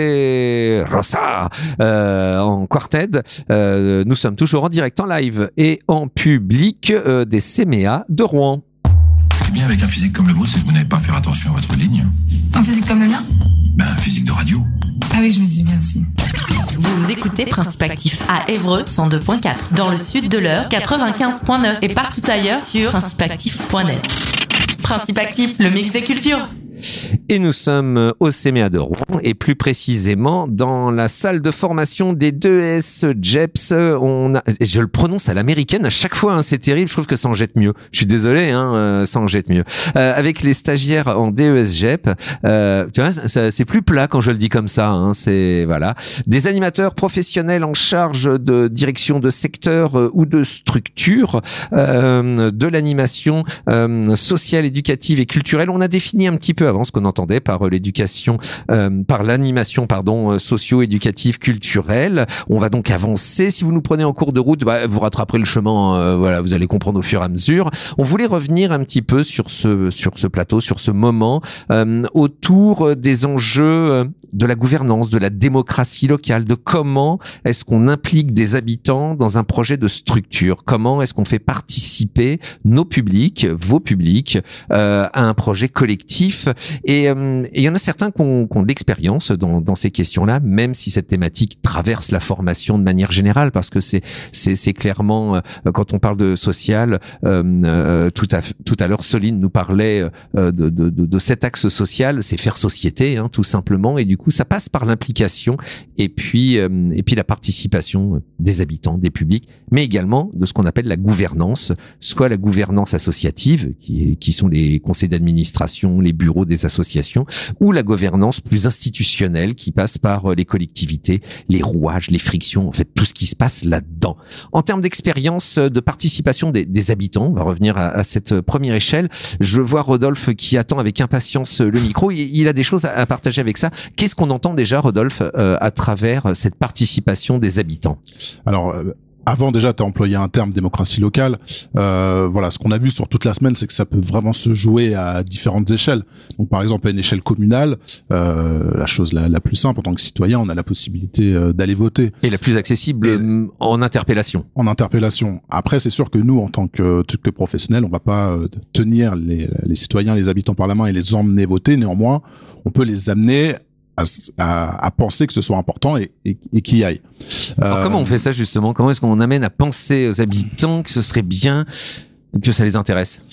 et Rosa euh, en quartet. Euh, nous sommes toujours en direct, en live et en public euh, des C M E A de Rouen. Ce qui est bien avec un physique comme le vôtre, c'est que vous n'avez pas à faire attention à votre ligne. Un physique comme le mien? Ben, un physique de radio. Ah oui, je me disais bien aussi. Vous écoutez Principe Actif à Évreux cent deux point quatre, dans le sud de l'Eure quatre-vingt-quinze point neuf et partout ailleurs sur principe actif point net. Principe Actif, le mix des cultures. Et nous sommes au C M E A de Rouen et plus précisément dans la salle de formation des deux S J E P S. On a, je le prononce à l'américaine à chaque fois, hein, c'est terrible, je trouve que ça en jette mieux. Je suis désolé, hein, euh, ça en jette mieux. Euh, avec les stagiaires en D E S J E P, euh, tu vois, ça, c'est plus plat quand je le dis comme ça. Hein, c'est voilà, des animateurs professionnels en charge de direction de secteur euh, ou de structure euh, de l'animation euh, sociale, éducative et culturelle. On a défini un petit peu avant ce qu'on entendait par l'éducation, euh, par l'animation, pardon, socio-éducative, culturelle. On va donc avancer. Si vous nous prenez en cours de route, bah, vous rattraperez le chemin. Euh, voilà, vous allez comprendre au fur et à mesure. On voulait revenir un petit peu sur ce sur ce plateau, sur ce moment, euh, autour des enjeux de la gouvernance, de la démocratie locale, de comment est-ce qu'on implique des habitants dans un projet de structure. Comment est-ce qu'on fait participer nos publics, vos publics, euh, à un projet collectif. Et il euh, y en a certains qui ont, qui ont de l'expérience dans, dans ces questions-là, même si cette thématique traverse la formation de manière générale, parce que c'est c'est, c'est clairement euh, quand on parle de social, euh, euh, tout à tout à l'heure, Soline nous parlait euh, de, de, de, de cet axe social, c'est faire société, hein, tout simplement, et du coup ça passe par l'implication et puis euh, et puis la participation des habitants, des publics, mais également de ce qu'on appelle la gouvernance, soit la gouvernance associative, qui qui sont les conseils d'administration, les bureaux des associations, ou la gouvernance plus institutionnelle qui passe par les collectivités, les rouages, les frictions, en fait tout ce qui se passe là-dedans. En termes d'expérience de participation des, des habitants, on va revenir à, à cette première échelle. Je vois Rodolphe qui attend avec impatience le micro. Il, il a des choses à, à partager avec ça. Qu'est-ce qu'on entend déjà, Rodolphe, euh, à travers cette participation des habitants? Alors, euh... Avant déjà, tu as employé un terme démocratie locale. Euh, voilà, ce qu'on a vu sur toute la semaine, c'est que ça peut vraiment se jouer à différentes échelles. Donc, par exemple, à une échelle communale, euh, la chose la, la plus simple en tant que citoyen, on a la possibilité euh, d'aller voter. Et la plus accessible Et, en interpellation. En interpellation. Après, c'est sûr que nous, en tant que, que professionnels, on va pas euh, tenir les, les citoyens, les habitants par la main et les emmener voter. Néanmoins, on peut les amener À, à, à penser que ce soit important et, et, et qu'il y aille. Alors euh, comment on fait ça justement? Comment est-ce qu'on amène à penser aux habitants que ce serait bien que ça les intéresse?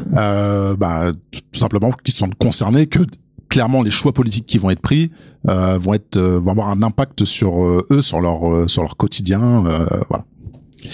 euh, bah, tout simplement qu'ils sont concernés, que clairement les choix politiques qui vont être pris euh, vont être vont avoir un impact sur euh, eux, sur leur euh, sur leur quotidien, euh, voilà.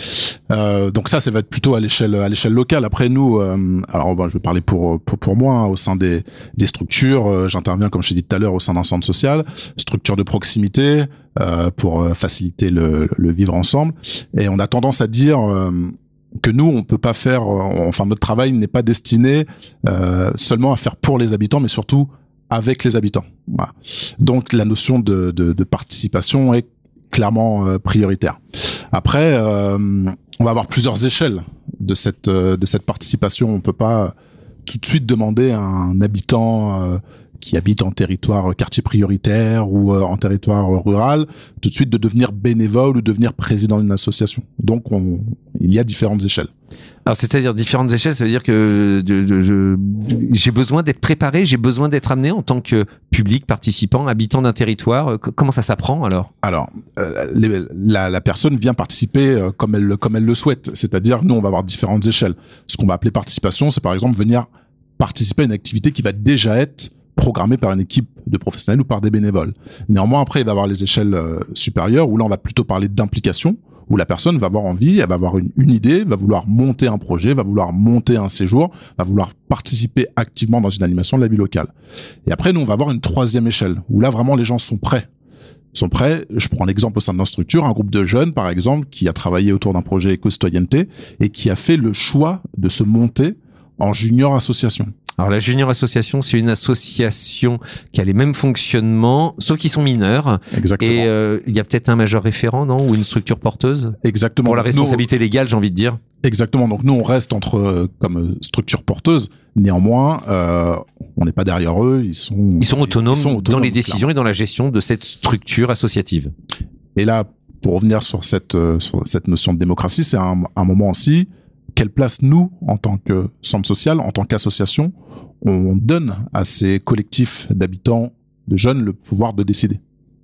Euh, donc ça, ça va être plutôt à l'échelle à l'échelle locale. Après nous, euh, alors ben, je vais parler pour pour pour moi hein, au sein des des structures. Euh, j'interviens comme je t'ai dit tout à l'heure au sein d'un centre social, structure de proximité euh, pour euh, faciliter le, le vivre ensemble. Et on a tendance à dire euh, que nous, on peut pas faire. Euh, enfin, notre travail n'est pas destiné euh, seulement à faire pour les habitants, mais surtout avec les habitants. Voilà. Donc la notion de, de, de participation est clairement euh, prioritaire. Après, euh, on va avoir plusieurs échelles de cette euh, de cette participation. On peut pas tout de suite demander à un habitant euh, qui habite en territoire quartier prioritaire ou euh, en territoire rural tout de suite de devenir bénévole ou devenir président d'une association. Donc on, il y a différentes échelles. Alors c'est-à-dire différentes échelles, ça veut dire que de, de, je, j'ai besoin d'être préparé, j'ai besoin d'être amené en tant que public, participant, habitant d'un territoire. Comment ça s'apprend alors ? Alors euh, les, la, la personne vient participer euh, comme elle comme elle le souhaite. C'est-à-dire nous on va avoir différentes échelles. Ce qu'on va appeler participation, c'est par exemple venir participer à une activité qui va déjà être programmé par une équipe de professionnels ou par des bénévoles. Néanmoins, après, il va y avoir les échelles euh, supérieures où là, on va plutôt parler d'implication, où la personne va avoir envie, elle va avoir une, une idée, va vouloir monter un projet, va vouloir monter un séjour, va vouloir participer activement dans une animation de la vie locale. Et après, nous, on va avoir une troisième échelle où là, vraiment, les gens sont prêts. Ils sont prêts. Je prends l'exemple au sein de notre structure, un groupe de jeunes, par exemple, qui a travaillé autour d'un projet éco-citoyenneté et qui a fait le choix de se monter en junior association. Alors la Junior Association, c'est une association qui a les mêmes fonctionnements, sauf qu'ils sont mineurs. Exactement. Et euh, il y a peut-être un major référent, non ? Ou une structure porteuse ? Exactement. Pour la responsabilité nous, légale, j'ai envie de dire. Exactement. Donc nous, on reste entre euh, comme structure porteuse. Néanmoins, euh, on n'est pas derrière eux. Ils sont ils sont autonomes, ils sont autonomes dans les décisions clairement. Et dans la gestion de cette structure associative. Et là, pour revenir sur cette euh, sur cette notion de démocratie, c'est un, un moment aussi. Quelle place nous, en tant que centre social, en tant qu'association, on donne à ces collectifs d'habitants, de jeunes, le pouvoir de décider.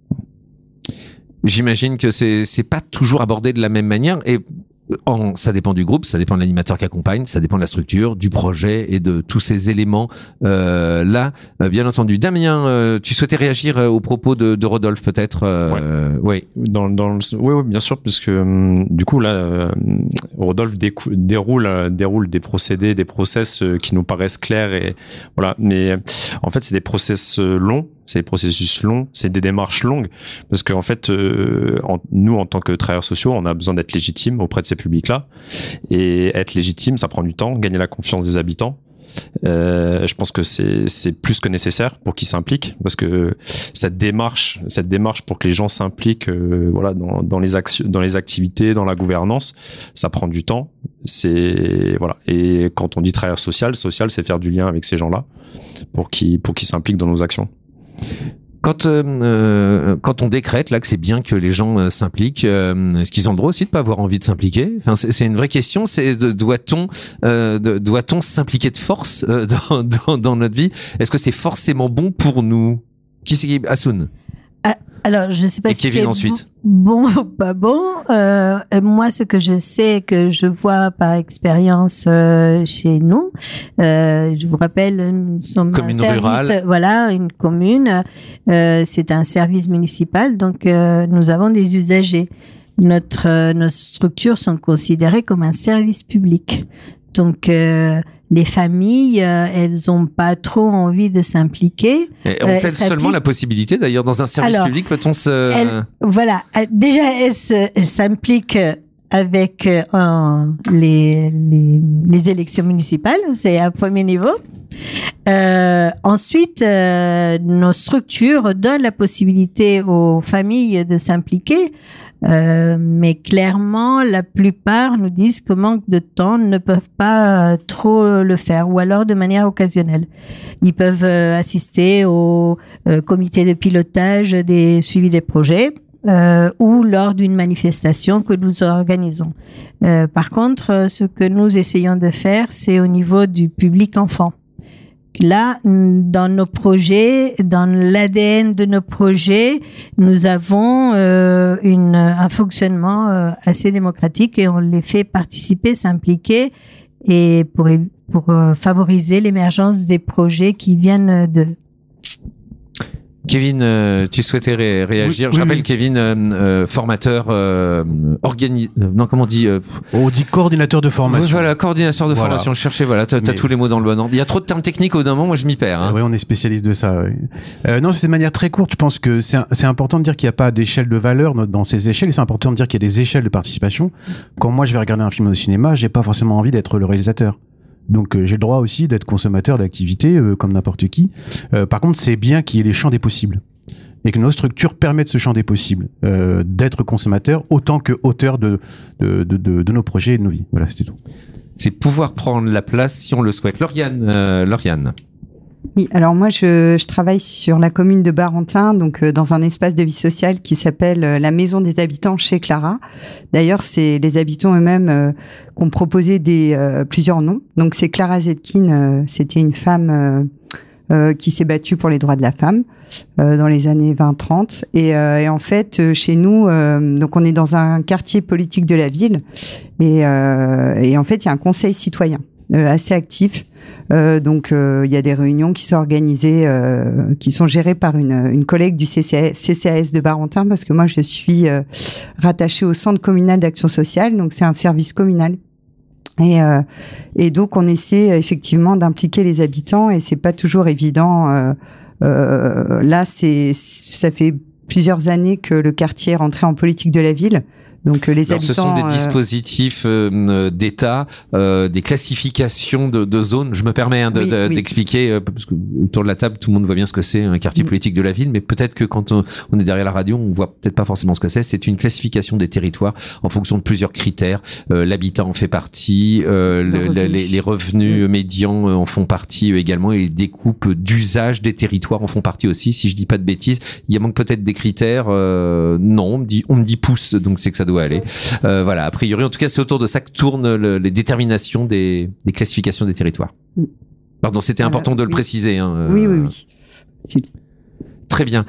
J'imagine que c'est c'est pas toujours abordé de la même manière et en, ça dépend du groupe, ça dépend de l'animateur qui accompagne, ça dépend de la structure, du projet et de tous ces éléments euh, là. Euh, bien entendu, Damien, euh, tu souhaitais réagir euh, aux propos de, de Rodolphe peut-être euh, ouais. Oui. Dans, dans le, oui, oui, bien sûr, parce que euh, du coup là, euh, Rodolphe décou- déroule euh, déroule des procédés, des process euh, qui nous paraissent clairs et voilà. Mais euh, en fait, c'est des process euh, longs. C'est des processus longs, c'est des démarches longues, parce qu'en fait, euh, en, nous, en tant que travailleurs sociaux, on a besoin d'être légitime auprès de ces publics-là, et être légitime, ça prend du temps, gagner la confiance des habitants. Euh, je pense que c'est c'est plus que nécessaire pour qu'ils s'impliquent, parce que cette démarche, cette démarche pour que les gens s'impliquent, euh, voilà, dans dans les actions, dans les activités, dans la gouvernance, ça prend du temps. C'est voilà. Et quand on dit travailleur social, social, c'est faire du lien avec ces gens-là pour qu'ils pour qu'ils s'impliquent dans nos actions. Quand euh, euh, quand on décrète là que c'est bien que les gens euh, s'impliquent, euh, est-ce qu'ils ont le droit aussi de pas avoir envie de s'impliquer ? Enfin, c'est, c'est une vraie question. C'est de, doit-on euh, de, doit-on s'impliquer de force euh, dans, dans dans notre vie ? Est-ce que c'est forcément bon pour nous ? Qui c'est qui Assoun ? Alors, je ne sais pas Et si Kevin c'est ensuite. bon ou pas bon. Euh, moi, ce que je sais, que je vois par expérience euh, chez nous, euh, je vous rappelle, nous sommes commune un service, rurale. voilà, une commune. Euh, c'est un service municipal, donc euh, nous avons des usagers. Notre, euh, nos structures sont considérées comme un service public. Donc, euh, les familles, euh, elles n'ont pas trop envie de s'impliquer. Et ont-elles Euh, seulement la possibilité, d'ailleurs, dans un service Alors, public, peut-on se... Elle- voilà. Elle- Déjà, elles se- elles s'impliquent avec euh, les, les, les élections municipales. C'est un premier niveau. Euh, ensuite, euh, nos structures donnent la possibilité aux familles de s'impliquer. Euh, mais clairement, la plupart nous disent que manque de temps ne peuvent pas euh, trop le faire, ou alors de manière occasionnelle. Ils peuvent euh, assister au euh, comité de pilotage des suivis des projets euh, ou lors d'une manifestation que nous organisons. Euh, par contre, euh, ce que nous essayons de faire, c'est au niveau du public enfant. Là, dans nos projets, dans l'A D N de nos projets, nous avons euh, une, un fonctionnement euh, assez démocratique et on les fait participer, s'impliquer et pour, pour euh, favoriser l'émergence des projets qui viennent de. Kevin, euh, tu souhaitais ré- réagir. Oui, Je oui, rappelle oui. Kevin, euh, euh, formateur, euh, organi... euh, non, comment on dit euh... On dit coordinateur de formation. Voilà, coordinateur de Voilà. formation. Je cherchais, voilà, t'as, t'as Mais- tous les mots dans le bon ordre. Il y a trop de termes techniques au d'un moment, moi je m'y perds. Hein. Oui, on est spécialiste de ça. Oui. Euh, non, c'est de manière très courte. Je pense que c'est, un- c'est important de dire qu'il n'y a pas d'échelle de valeur no- dans ces échelles. Et c'est important de dire qu'il y a des échelles de participation. Quand moi je vais regarder un film au cinéma, j'ai pas forcément envie d'être le réalisateur. Donc euh, j'ai le droit aussi d'être consommateur d'activités euh, comme n'importe qui. Euh, par contre, c'est bien qu'il y ait les champs des possibles. Et que nos structures permettent ce champ des possibles, euh, d'être consommateur autant que auteur de, de, de, de, de nos projets et de nos vies. Voilà, c'était tout. C'est pouvoir prendre la place si on le souhaite. Lauriane, euh, Lauriane. Oui, alors moi je, je travaille sur la commune de Barentin, donc euh, dans un espace de vie sociale qui s'appelle euh, la Maison des Habitants chez Clara. D'ailleurs, c'est les habitants eux-mêmes euh, qui ont proposé des, euh, plusieurs noms. Donc c'est Clara Zetkin, euh, c'était une femme euh, euh, qui s'est battue pour les droits de la femme euh, dans les années vingt trente. Et, euh, et en fait, euh, chez nous, euh, donc on est dans un quartier politique de la ville, et, euh, et en fait, il y a un conseil citoyen euh, assez actif. Euh, donc euh, il y a des réunions qui sont organisées, euh, qui sont gérées par une, une collègue du C C A S de Barentin, parce que moi je suis euh, rattachée au centre communal d'action sociale, donc c'est un service communal. Et, euh, et donc on essaie effectivement d'impliquer les habitants, et c'est pas toujours évident. Euh, euh, là, c'est ça fait plusieurs années que le quartier est rentré en politique de la ville. Donc euh, les Alors, habitants. ce sont des euh, dispositifs euh, d'État, euh, des classifications de, de zones. Je me permets hein, de, Oui, de, oui. d'expliquer, euh, parce que autour de la table, tout le monde voit bien ce que c'est un quartier Mm. politique de la ville, mais peut-être que quand on, on est derrière la radio, on voit peut-être pas forcément ce que c'est. C'est une classification des territoires en fonction de plusieurs critères. Euh, l'habitat en fait partie, euh, le, Le le- revenu. les, les revenus médians euh, en font partie euh, également, et les découpes d'usage des territoires en font partie aussi. Si je dis pas de bêtises, il y a manque peut-être des critères. Euh, non, on me dit, on me dit pouce, donc c'est que ça doit aller. Euh, voilà, a priori, en tout cas, c'est autour de ça que tournent le- les déterminations des, des classifications des territoires. Mm. Pardon, c'était Voilà, important de le oui. préciser. Hein, euh, Oui, oui, oui. Si. Très bien.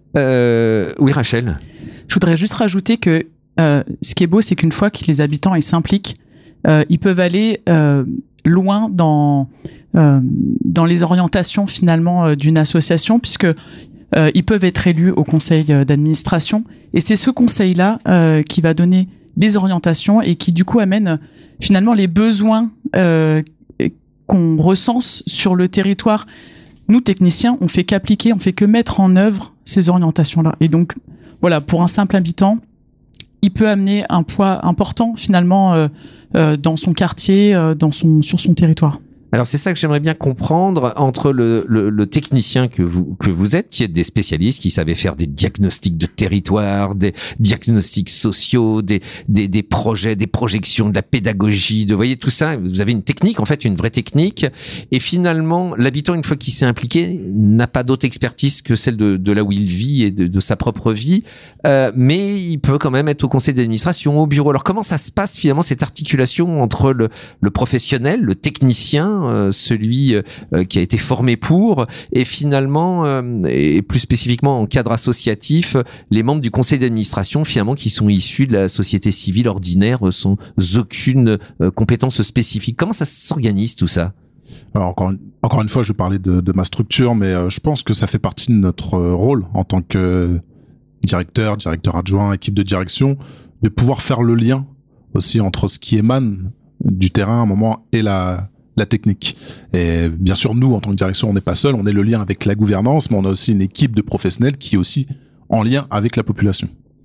Euh, oui, Rachel. Je voudrais juste rajouter que euh, ce qui est beau, c'est qu'une fois que les habitants ils s'impliquent, euh, ils peuvent aller euh, loin dans euh, dans les orientations finalement euh, d'une association, puisque euh, ils peuvent être élus au conseil euh, d'administration, et c'est ce conseil-là euh, qui va donner les orientations et qui du coup amène euh, finalement les besoins euh, qu'on recense sur le territoire. Nous, techniciens, on fait qu'appliquer, on fait que mettre en œuvre ces orientations-là. Et donc, voilà, pour un simple habitant, il peut amener un poids important finalement euh, euh, dans son quartier, euh, dans son, sur son territoire. Alors c'est ça que j'aimerais bien comprendre entre le, le, le technicien que vous que vous êtes, qui êtes des spécialistes, qui savez faire des diagnostics de territoire, des diagnostics sociaux, des des, des projets, des projections, de la pédagogie, de vous voyez tout ça. Vous avez une technique, en fait, une vraie technique. Et finalement, l'habitant, une fois qu'il s'est impliqué, n'a pas d'autre expertise que celle de, de là où il vit et de, de sa propre vie. Euh, mais il peut quand même être au conseil d'administration, au bureau. Alors comment ça se passe finalement cette articulation entre le, le professionnel, le technicien, euh, celui euh, qui a été formé pour, et finalement, euh, et plus spécifiquement en cadre associatif, les membres du conseil d'administration finalement qui sont issus de la société civile ordinaire, euh, sans aucune euh, compétence spécifique. Comment ça s'organise tout ça ? Alors encore, encore une fois, je vais parler de, de ma structure, mais euh, je pense que ça fait partie de notre euh, rôle en tant que directeur, directeur adjoint, équipe de direction, de pouvoir faire le lien aussi entre ce qui émane du terrain à un moment et la, la technique. Et bien sûr, nous, en tant que direction, on n'est pas seul, on est le lien avec la gouvernance, mais on a aussi une équipe de professionnels qui est aussi en lien avec la population.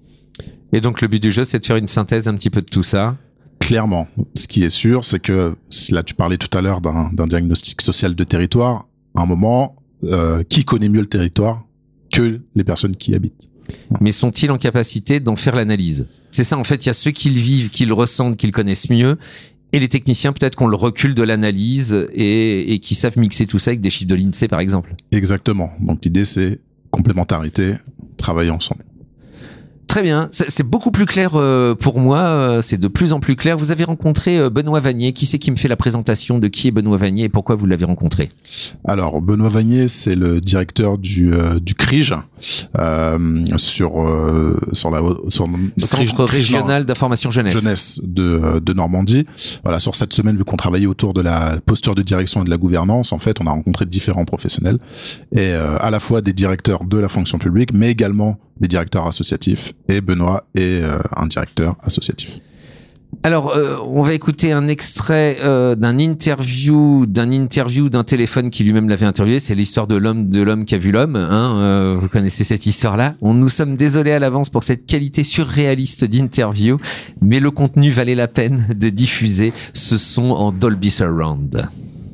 Et donc le but du jeu, c'est de faire une synthèse un petit peu de tout ça. Clairement, ce qui est sûr, c'est que, là tu parlais tout à l'heure d'un, d'un diagnostic social de territoire, à un moment, euh, qui connaît mieux le territoire que les personnes qui y habitent? Mais sont-ils en capacité d'en faire l'analyse? C'est ça, en fait, il y a ceux qui le vivent, qui le ressentent, qui le connaissent mieux, et les techniciens, peut-être qu'on le recule de l'analyse et, et qui savent mixer tout ça avec des chiffres de l'INSEE, par exemple. Exactement. Donc l'idée, c'est complémentarité, travailler ensemble. Très bien, c'est c'est beaucoup plus clair euh, pour moi, euh, c'est de plus en plus clair. Vous avez rencontré euh, Benoît Vanier. Qui c'est qui me fait la présentation de qui est Benoît Vanier et pourquoi vous l'avez rencontré? Alors, Benoît Vanier, c'est le directeur du euh, du C R I G euh, sur euh, sur la sur Centre régional d'information jeunesse. jeunesse de de Normandie. Voilà, sur cette semaine, vu qu'on travaillait autour de la posture de direction et de la gouvernance, en fait, on a rencontré différents professionnels et euh, à la fois des directeurs de la fonction publique, mais également des directeurs associatifs. Et Benoît est euh, un directeur associatif. Alors, euh, on va écouter un extrait euh, d'un interview, d'un interview d'un téléphone qui lui-même l'avait interviewé. C'est l'histoire de l'homme, de l'homme qui a vu l'homme. Hein, euh, vous connaissez cette histoire-là. On nous sommes désolés à l'avance pour cette qualité surréaliste d'interview, mais le contenu valait la peine de diffuser ce son en Dolby Surround.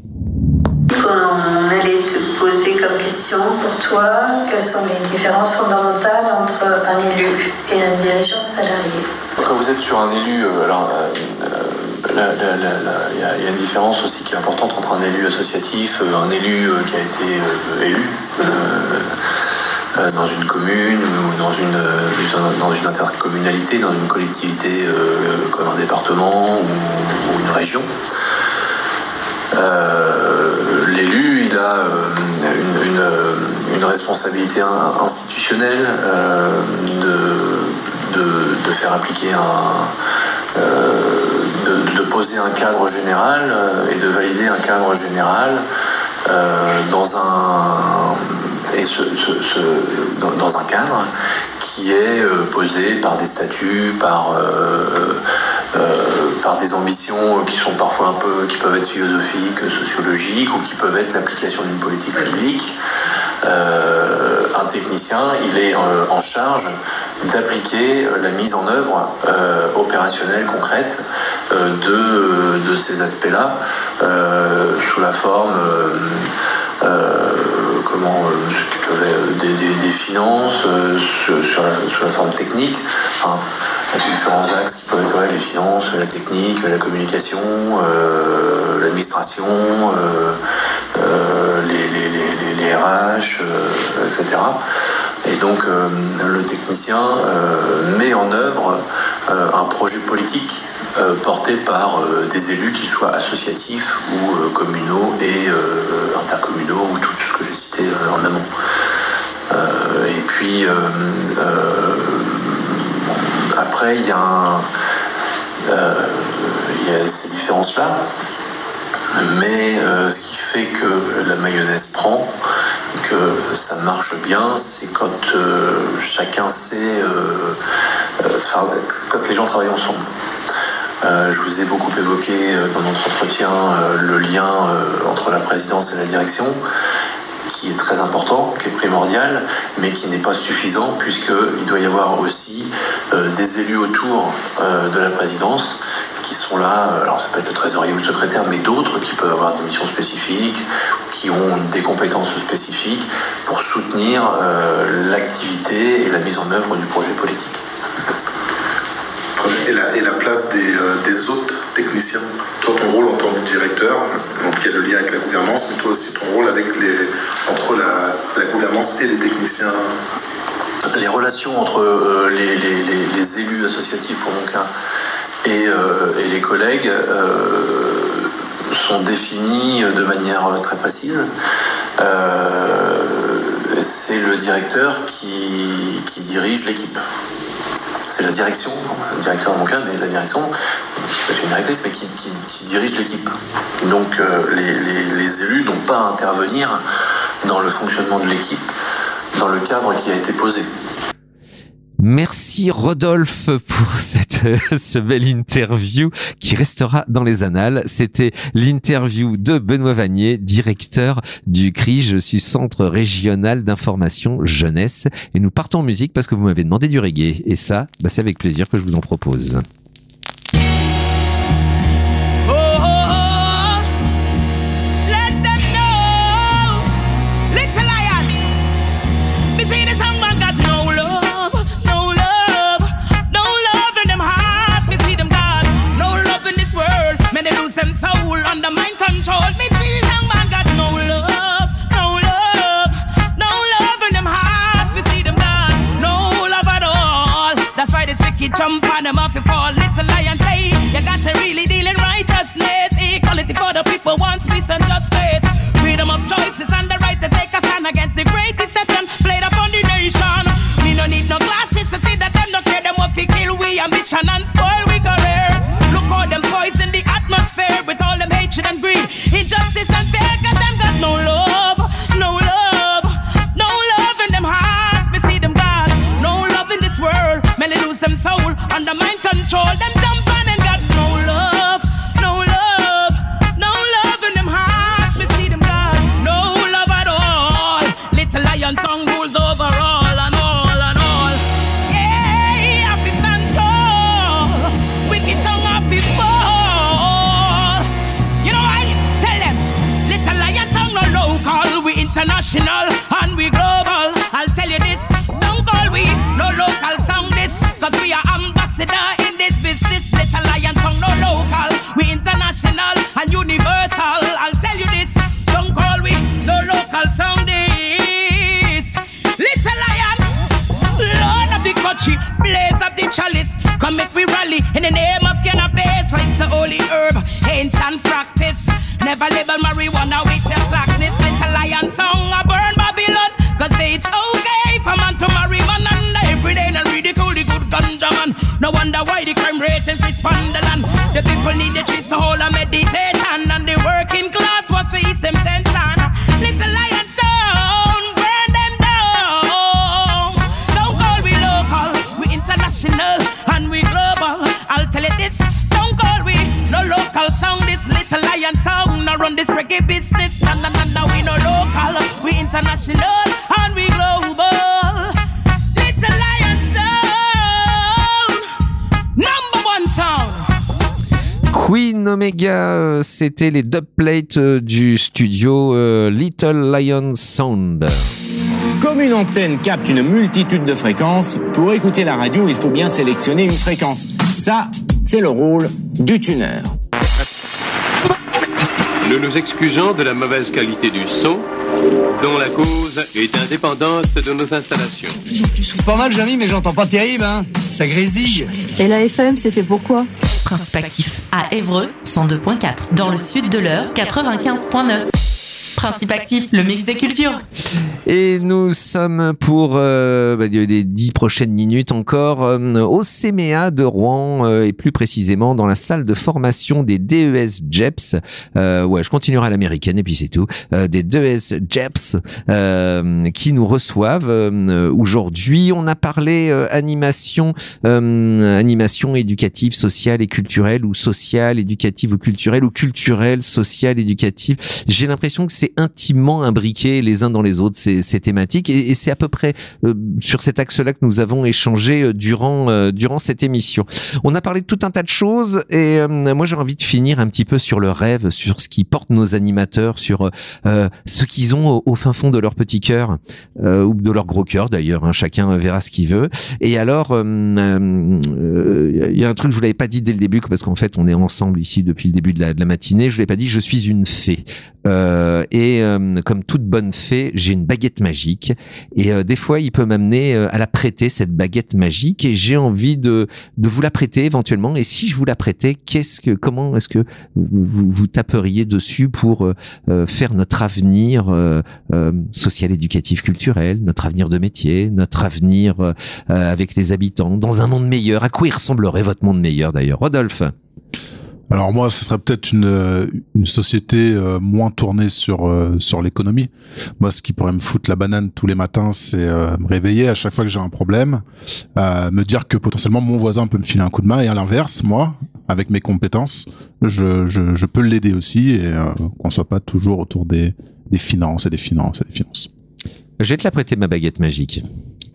On allait te poser comme question pour toi, quelles sont les différences fondamentales entre un élu et un dirigeant salarié? Quand vous êtes sur un élu, euh, alors il euh, y, y a une différence aussi qui est importante entre un élu associatif, euh, un élu euh, qui a été euh, élu euh, euh, dans une commune ou dans une, euh, dans une intercommunalité, dans une collectivité euh, comme un département ou, ou une région. Euh, l'élu, il a euh, une, une, une responsabilité institutionnelle euh, de, de, de faire appliquer un, euh, de, de poser un cadre général euh, et de valider un cadre général euh, dans un et ce, ce, ce, dans, dans un cadre qui est euh, posé par des statuts, par euh, Euh, par des ambitions qui sont parfois un peu, qui peuvent être philosophiques, sociologiques, ou qui peuvent être l'application d'une politique publique. Euh, un technicien, il est euh, en charge d'appliquer la mise en œuvre euh, opérationnelle, concrète, euh, de, de ces aspects-là, euh, sous la forme euh, euh, comment, euh, des, des, des finances, euh, sur, sur, la, sur la forme technique, hein, avec différents axes qui peuvent être ouais, les finances, la technique, la communication, euh, l'administration, euh, euh, les, les, les, les R H, euh, et cetera. Et donc euh, le technicien euh, met en œuvre euh, un projet politique euh, porté par euh, des élus, qu'ils soient associatifs ou euh, communaux et euh, intercommunaux, ou tout ce que j'ai cité euh, en amont. Euh, et puis euh, euh, après, il y a, un, euh, il y a ces différences-là, mais euh, ce qui fait que la mayonnaise prend, que ça marche bien, c'est quand euh, chacun sait, euh, euh, enfin, quand les gens travaillent ensemble. Euh, je vous ai beaucoup évoqué euh, dans notre entretien euh, le lien euh, entre la présidence et la direction, qui est très important, qui est primordial, mais qui n'est pas suffisant, puisqu'il doit y avoir aussi euh, des élus autour euh, de la présidence qui sont là, alors ça peut être le trésorier ou le secrétaire, mais d'autres qui peuvent avoir des missions spécifiques, qui ont des compétences spécifiques pour soutenir euh, l'activité et la mise en œuvre du projet politique. Et la, et la place des, euh, des autres techniciens. Toi, ton rôle en tant que directeur, donc il y a le lien avec la gouvernance, mais toi aussi ton rôle avec les, entre la, la gouvernance et les techniciens. Les relations entre euh, les, les, les, les élus associatifs, pour mon cas, et, euh, et les collègues euh, sont définies de manière très précise. Euh, c'est le directeur qui, qui dirige l'équipe. C'est la direction, le directeur dans mon cas, mais la direction, je suis une directrice, mais qui, qui, qui dirige l'équipe. Donc euh, les, les, les élus n'ont pas à intervenir dans le fonctionnement de l'équipe, dans le cadre qui a été posé. Merci Rodolphe pour cette ce belle interview qui restera dans les annales. C'était l'interview de Benoît Vanier, directeur du C R I G, je suis Centre régional d'information jeunesse. Et nous partons en musique parce que vous m'avez demandé du reggae. Et ça, bah, c'est avec plaisir que je vous en propose. people wants peace and justice. Freedom of choices and the right to take a stand against the great deception played upon the nation. Me no need no glasses to see that them no care them what fi kill we ambition and spoil we career. Look how them poison the atmosphere with all them hatred and greed, injustice and fear. Cause them got no love, no love, no love in them heart. Me see them God, no love in this world. Many lose them soul under mind control. Them jump on and got no love, no love, no love in them heart. Me see them God, no love at all. Little Lion song rules over all and all and all. Yeah, happy stand tall. Wicked song happy fall. You know why? Tell them. Little Lion song no local. We international and we global. I'll tell you this. Don't call we no local song this. Cause we are ambassador in this business. Little Lion song no local. We international and universal. I'll tell you this. Don't call we no local song this. Little Lion, Lord of the country, blaze up the chalice. Come if we rally in the name of cannabis. For it's the holy herb, ancient practice. Never label marijuana with your slackness. Little Lion song a burn Babylon. Cause it's okay for man to marry man. And every day and ridicule the good ganja man. No wonder why the crime rate is respond the land. The people need the trees to hold a meditation. And the working class will face them tension. Little Lion sound, burn them down. Don't call we local, we international and we global. I'll tell you this, don't call we no local sound. This Little Lion sound, now run this reggae business. No, no, no, no, we no local, we international and we global. Little Lion sound, number one sound. Queen Omega, c'était les dubplates du studio euh, Little Lion Sound. Comme une antenne capte une multitude de fréquences, pour écouter la radio, il faut bien sélectionner une fréquence. Ça, c'est le rôle du tuner. Nous nous excusons de la mauvaise qualité du son, dont la cause est indépendante de nos installations. C'est pas mal, Jamy, mais j'entends pas terrible, hein. Ça grésille. Et la F M, c'est fait pour quoi? Principe actif à Évreux, cent deux point quatre. Dans le sud de l'Eure, quatre-vingt-quinze point neuf. Principe actif, le mix des cultures. Et nous sommes pour euh, bah, les dix prochaines minutes encore euh, au C M E A de Rouen euh, et plus précisément dans la salle de formation des D E S J E P S. Euh, ouais, je continuerai à l'américaine et puis c'est tout. Euh, des D E S J E P S euh, qui nous reçoivent euh, aujourd'hui. On a parlé euh, animation, euh, animation éducative, sociale et culturelle ou sociale, éducative ou culturelle ou culturelle, sociale, éducative. J'ai l'impression que c'est intimement imbriqué les uns dans les autres ces, ces thématiques et, et c'est à peu près euh, sur cet axe-là que nous avons échangé euh, durant euh, durant cette émission. On a parlé de tout un tas de choses et euh, moi j'ai envie de finir un petit peu sur le rêve, sur ce qui porte nos animateurs, sur euh, ce qu'ils ont au, au fin fond de leur petit cœur euh, ou de leur gros cœur d'ailleurs. Hein, chacun verra ce qu'il veut. Et alors il euh, euh, y a un truc que je vous l'avais pas dit dès le début parce qu'en fait on est ensemble ici depuis le début de la, de la matinée. Je vous l'ai pas dit. Je suis une fée euh, et euh, comme toute bonne fée, j'ai une baguette magique et euh, des fois il peut m'amener euh, à la prêter cette baguette magique et j'ai envie de de vous la prêter éventuellement. Et si je vous la prêtais, qu'est-ce que comment est-ce que vous, vous taperiez dessus pour euh, faire notre avenir euh, euh, social, éducatif, culturel, notre avenir de métier, notre avenir euh, avec les habitants dans un monde meilleur? À quoi il ressemblerait votre monde meilleur d'ailleurs, Rodolphe? Alors moi, ce serait peut-être une une société euh, moins tournée sur euh, sur l'économie. Moi, ce qui pourrait me foutre la banane tous les matins, c'est euh, me réveiller à chaque fois que j'ai un problème, euh, me dire que potentiellement mon voisin peut me filer un coup de main et à l'inverse, moi, avec mes compétences, je je, je peux l'aider aussi et euh, qu'on soit pas toujours autour des des finances et des finances et des finances. Je vais te la prêter, ma baguette magique.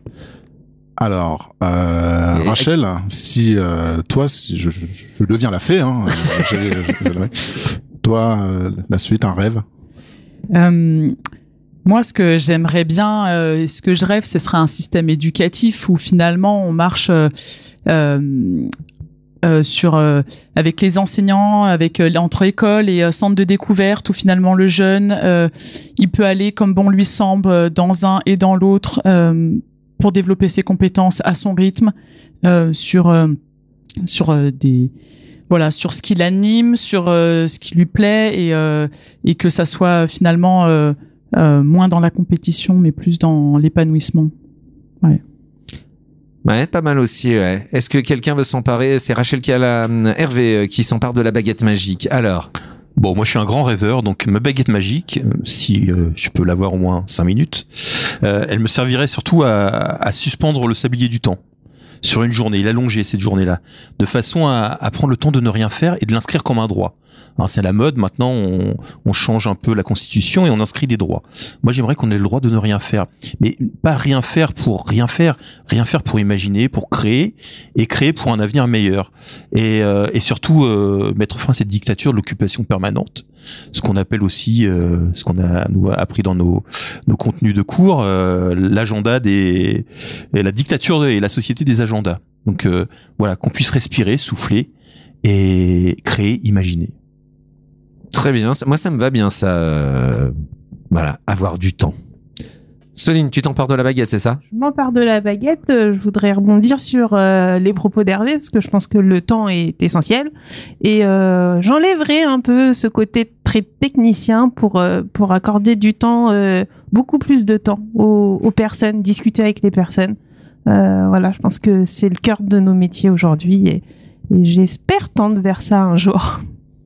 Alors, euh, Rachel, si euh, toi, si je, je, je deviens la fée, hein, j'ai, j'ai, toi, euh, la suite, un rêve. Euh, moi, ce que j'aimerais bien, euh, ce que je rêve, ce serait un système éducatif où finalement on marche euh, euh, euh, sur euh, avec les enseignants, avec euh, entre écoles et euh, centres de découverte où finalement le jeune, euh, il peut aller comme bon lui semble dans un et dans l'autre. Euh, pour développer ses compétences à son rythme, euh, sur euh, sur euh, des voilà, sur ce qui l'anime, sur euh, ce qui lui plaît et euh, et que ça soit finalement euh, euh, moins dans la compétition, mais plus dans l'épanouissement. Ouais. Ouais, pas mal aussi, ouais. Est-ce que quelqu'un veut s'emparer? C'est Rachel qui a la, Hervé qui s'empare de la baguette magique. Alors. Bon, moi je suis un grand rêveur, donc ma baguette magique, euh, si euh, je peux l'avoir au moins cinq minutes, euh, elle me servirait surtout à, à suspendre le sablier du temps sur une journée, l'allonger cette journée-là, de façon à, à prendre le temps de ne rien faire et de l'inscrire comme un droit. Alors c'est à la mode, maintenant on, on change un peu la constitution et on inscrit des droits. Moi j'aimerais qu'on ait le droit de ne rien faire, mais pas rien faire pour rien faire, rien faire pour imaginer, pour créer, et créer pour un avenir meilleur. Et, euh, et surtout euh, mettre fin à cette dictature de l'occupation permanente, ce qu'on appelle aussi, euh, ce qu'on a nous a appris dans nos, nos contenus de cours, euh, l'agenda des, la dictature et la société des agendas. Donc euh, voilà, qu'on puisse respirer, souffler et créer, imaginer. Très bien, moi ça me va bien ça. Euh, voilà, avoir du temps. Soline, tu t'empares de la baguette, c'est ça? Je m'empare de la baguette. euh, Je voudrais rebondir sur euh, les propos d'Hervé parce que je pense que le temps est essentiel et euh, j'enlèverai un peu ce côté très technicien pour euh, pour accorder du temps, euh, beaucoup plus de temps aux, aux personnes, discuter avec les personnes. Euh, voilà, je pense que c'est le cœur de nos métiers aujourd'hui et, et j'espère tendre vers ça un jour.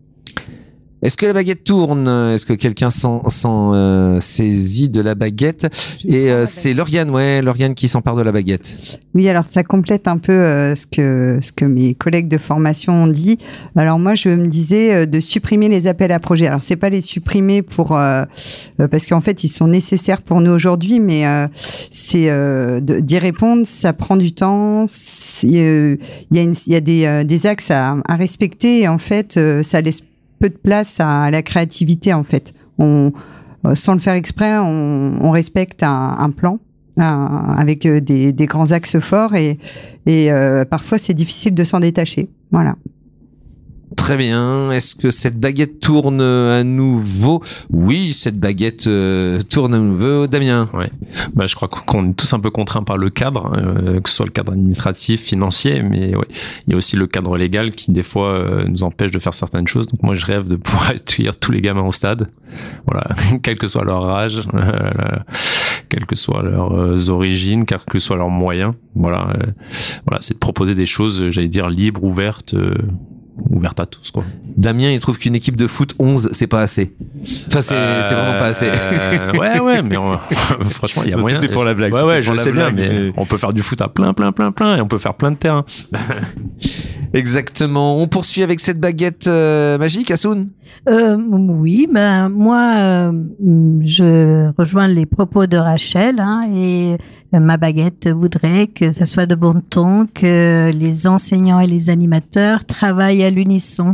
Est-ce que la baguette tourne? Est-ce que quelqu'un s'en, s'en euh, saisit de la baguette? Et euh, c'est Lauriane, ouais, Lauriane qui s'empare de la baguette. Oui, alors ça complète un peu euh, ce que ce que mes collègues de formation ont dit. Alors moi, je me disais euh, de supprimer les appels à projets. Alors c'est pas les supprimer pour euh, euh, parce qu'en fait ils sont nécessaires pour nous aujourd'hui, mais euh, c'est euh, de, d'y répondre. Ça prend du temps. Il euh, y a une, il y a des euh, des axes à, à respecter. Et en fait, euh, ça laisse peu de place à la créativité en fait. On, sans le faire exprès, on, on respecte un, un plan un, avec des, des grands axes forts et, et euh, parfois c'est difficile de s'en détacher. Voilà. Très bien. Est-ce que cette baguette tourne à nouveau? Oui, cette baguette euh, tourne à nouveau. Damien? Ouais. Bah, je crois qu'on est tous un peu contraints par le cadre, euh, que ce soit le cadre administratif, financier, mais ouais, il y a aussi le cadre légal qui des fois euh, nous empêche de faire certaines choses. Donc moi, je rêve de pouvoir accueillir tous les gamins au stade, voilà, quel que soit leur âge, euh, quelles que soient leurs euh, origines, quels que soient leurs moyens. Voilà, euh, voilà, c'est de proposer des choses, j'allais dire libres, ouvertes. Euh, ouverte à tous, quoi. Damien, il trouve qu'une équipe de foot onze, c'est pas assez. Enfin, c'est, euh, c'est vraiment pas assez. Euh, ouais, ouais, mais on, franchement, il y a moyen. C'était pour la blague. Ouais, ouais, je sais blague, bien, mais, mais on peut faire du foot à plein, plein, plein, plein, et on peut faire plein de terrains. Exactement. On poursuit avec cette baguette euh, magique, Assoun? Euh, oui, ben moi, euh, je rejoins les propos de Rachel, hein, et ma baguette voudrait que ça soit de bon ton, que les enseignants et les animateurs travaillent à l'unisson.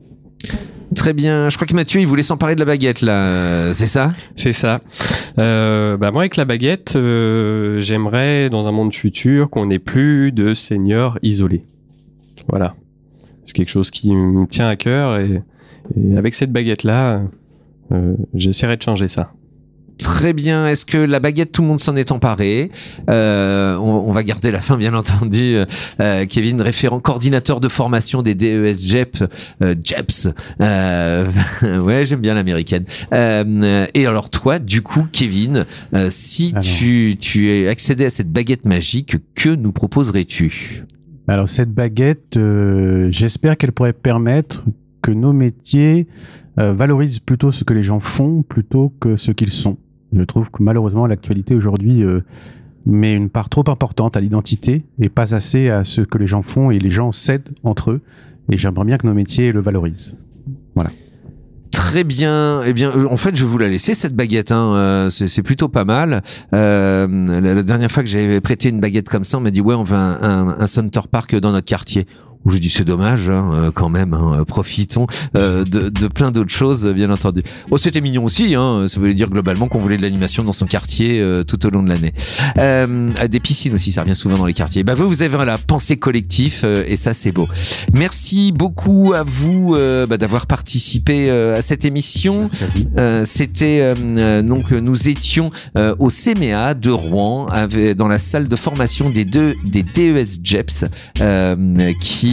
Très bien. Je crois que Mathieu, il voulait s'emparer de la baguette, là. C'est ça? C'est ça. Euh, bah moi, avec la baguette, euh, j'aimerais, dans un monde futur, qu'on n'ait plus de seniors isolés. Voilà. C'est quelque chose qui me tient à cœur et, et avec cette baguette-là, euh, j'essaierai de changer ça. Très bien. Est-ce que la baguette, tout le monde s'en est emparé? euh, on, on va garder la fin, bien entendu. Euh, Kevin, référent coordinateur de formation des D E S J E P, euh, J E P S. Euh, ouais, j'aime bien l'américaine. Euh, et alors toi, du coup, Kevin, euh, si alors. tu tu es accédé à cette baguette magique, que nous proposerais-tu? Alors cette baguette, euh, j'espère qu'elle pourrait permettre que nos métiers euh, valorisent plutôt ce que les gens font plutôt que ce qu'ils sont. Je trouve que malheureusement l'actualité aujourd'hui euh, met une part trop importante à l'identité et pas assez à ce que les gens font et les gens cèdent entre eux. Et j'aimerais bien que nos métiers le valorisent. Voilà. Très bien. Eh bien, en fait, je vais vous la laisser cette baguette. Hein. Euh, c'est, c'est plutôt pas mal. Euh, la, la dernière fois que j'avais prêté une baguette comme ça, on m'a dit ouais, on veut un, un, un Center Park dans notre quartier. Où je dis c'est dommage, hein, quand même. Hein, profitons euh, de, de plein d'autres choses, bien entendu. Oh, c'était mignon aussi. Hein, ça voulait dire globalement qu'on voulait de l'animation dans son quartier euh, tout au long de l'année. Euh, des piscines aussi, ça revient souvent dans les quartiers. Bah vous, vous avez la pensée collective euh, et ça c'est beau. Merci beaucoup à vous euh, bah, d'avoir participé euh, à cette émission. Euh, c'était euh, donc nous étions euh, au C M E A de Rouen, avec, dans la salle de formation des deux des D E S J E P S, euh, qui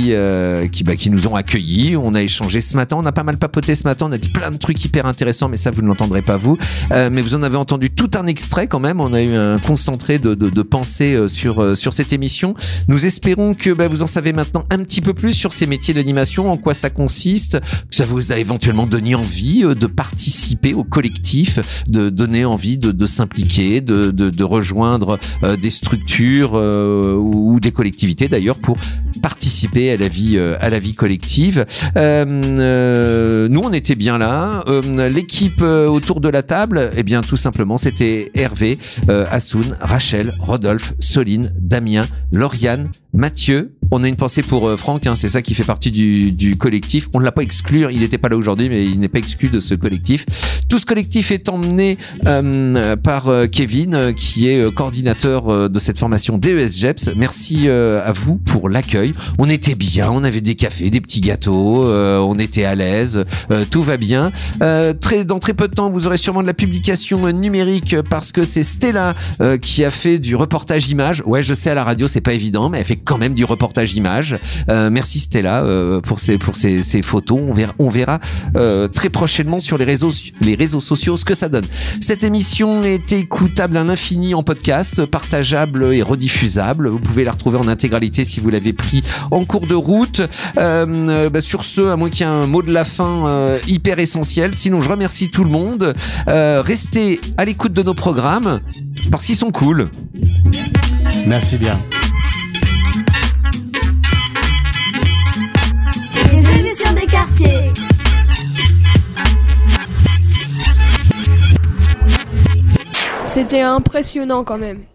qui euh, qui bah, qui nous ont accueillis. On a échangé ce matin, on a pas mal papoté ce matin, on a dit plein de trucs hyper intéressants, mais ça vous ne l'entendrez pas vous. Euh, mais vous en avez entendu tout un extrait quand même. On a eu un concentré de de, de pensée euh, sur euh, sur cette émission. Nous espérons que bah, vous en savez maintenant un petit peu plus sur ces métiers de l'animation, en quoi ça consiste, que ça vous a éventuellement donné envie euh, de participer au collectif, de donner envie de, de s'impliquer, de, de, de rejoindre euh, des structures euh, ou, ou des collectivités d'ailleurs pour participer à la vie euh, à la vie collective. Euh, euh, nous on était bien là. Euh, l'équipe euh, autour de la table, eh bien tout simplement c'était Hervé, euh, Assoun, Rachel, Rodolphe, Soline, Damien, Lauriane, Mathieu. On a une pensée pour euh, Franck, hein, c'est ça qui fait partie du, du collectif. On ne l'a pas exclu, il n'était pas là aujourd'hui, mais il n'est pas exclu de ce collectif. Tout ce collectif est emmené euh, par euh, Kevin, euh, qui est euh, coordinateur euh, de cette formation D E S G E P S. Merci euh, à vous pour l'accueil. On était bien, on avait des cafés, des petits gâteaux, euh, on était à l'aise, euh, tout va bien. Euh, très, dans très peu de temps, vous aurez sûrement de la publication euh, numérique parce que c'est Stella euh, qui a fait du reportage image. Ouais, je sais, à la radio, c'est pas évident, mais elle fait quand même du reportage image. Euh, merci Stella euh, pour ces pour ces, ces photos. On verra, on verra euh, très prochainement sur les réseaux les réseaux sociaux ce que ça donne. Cette émission est écoutable à l'infini en podcast, partageable et rediffusable. Vous pouvez la retrouver en intégralité si vous l'avez pris en cours de route. Euh, bah sur ce, à moins qu'il y ait un mot de la fin euh, hyper essentiel. Sinon, je remercie tout le monde. Euh, restez à l'écoute de nos programmes parce qu'ils sont cool. Merci bien. Les émissions des quartiers. C'était impressionnant quand même.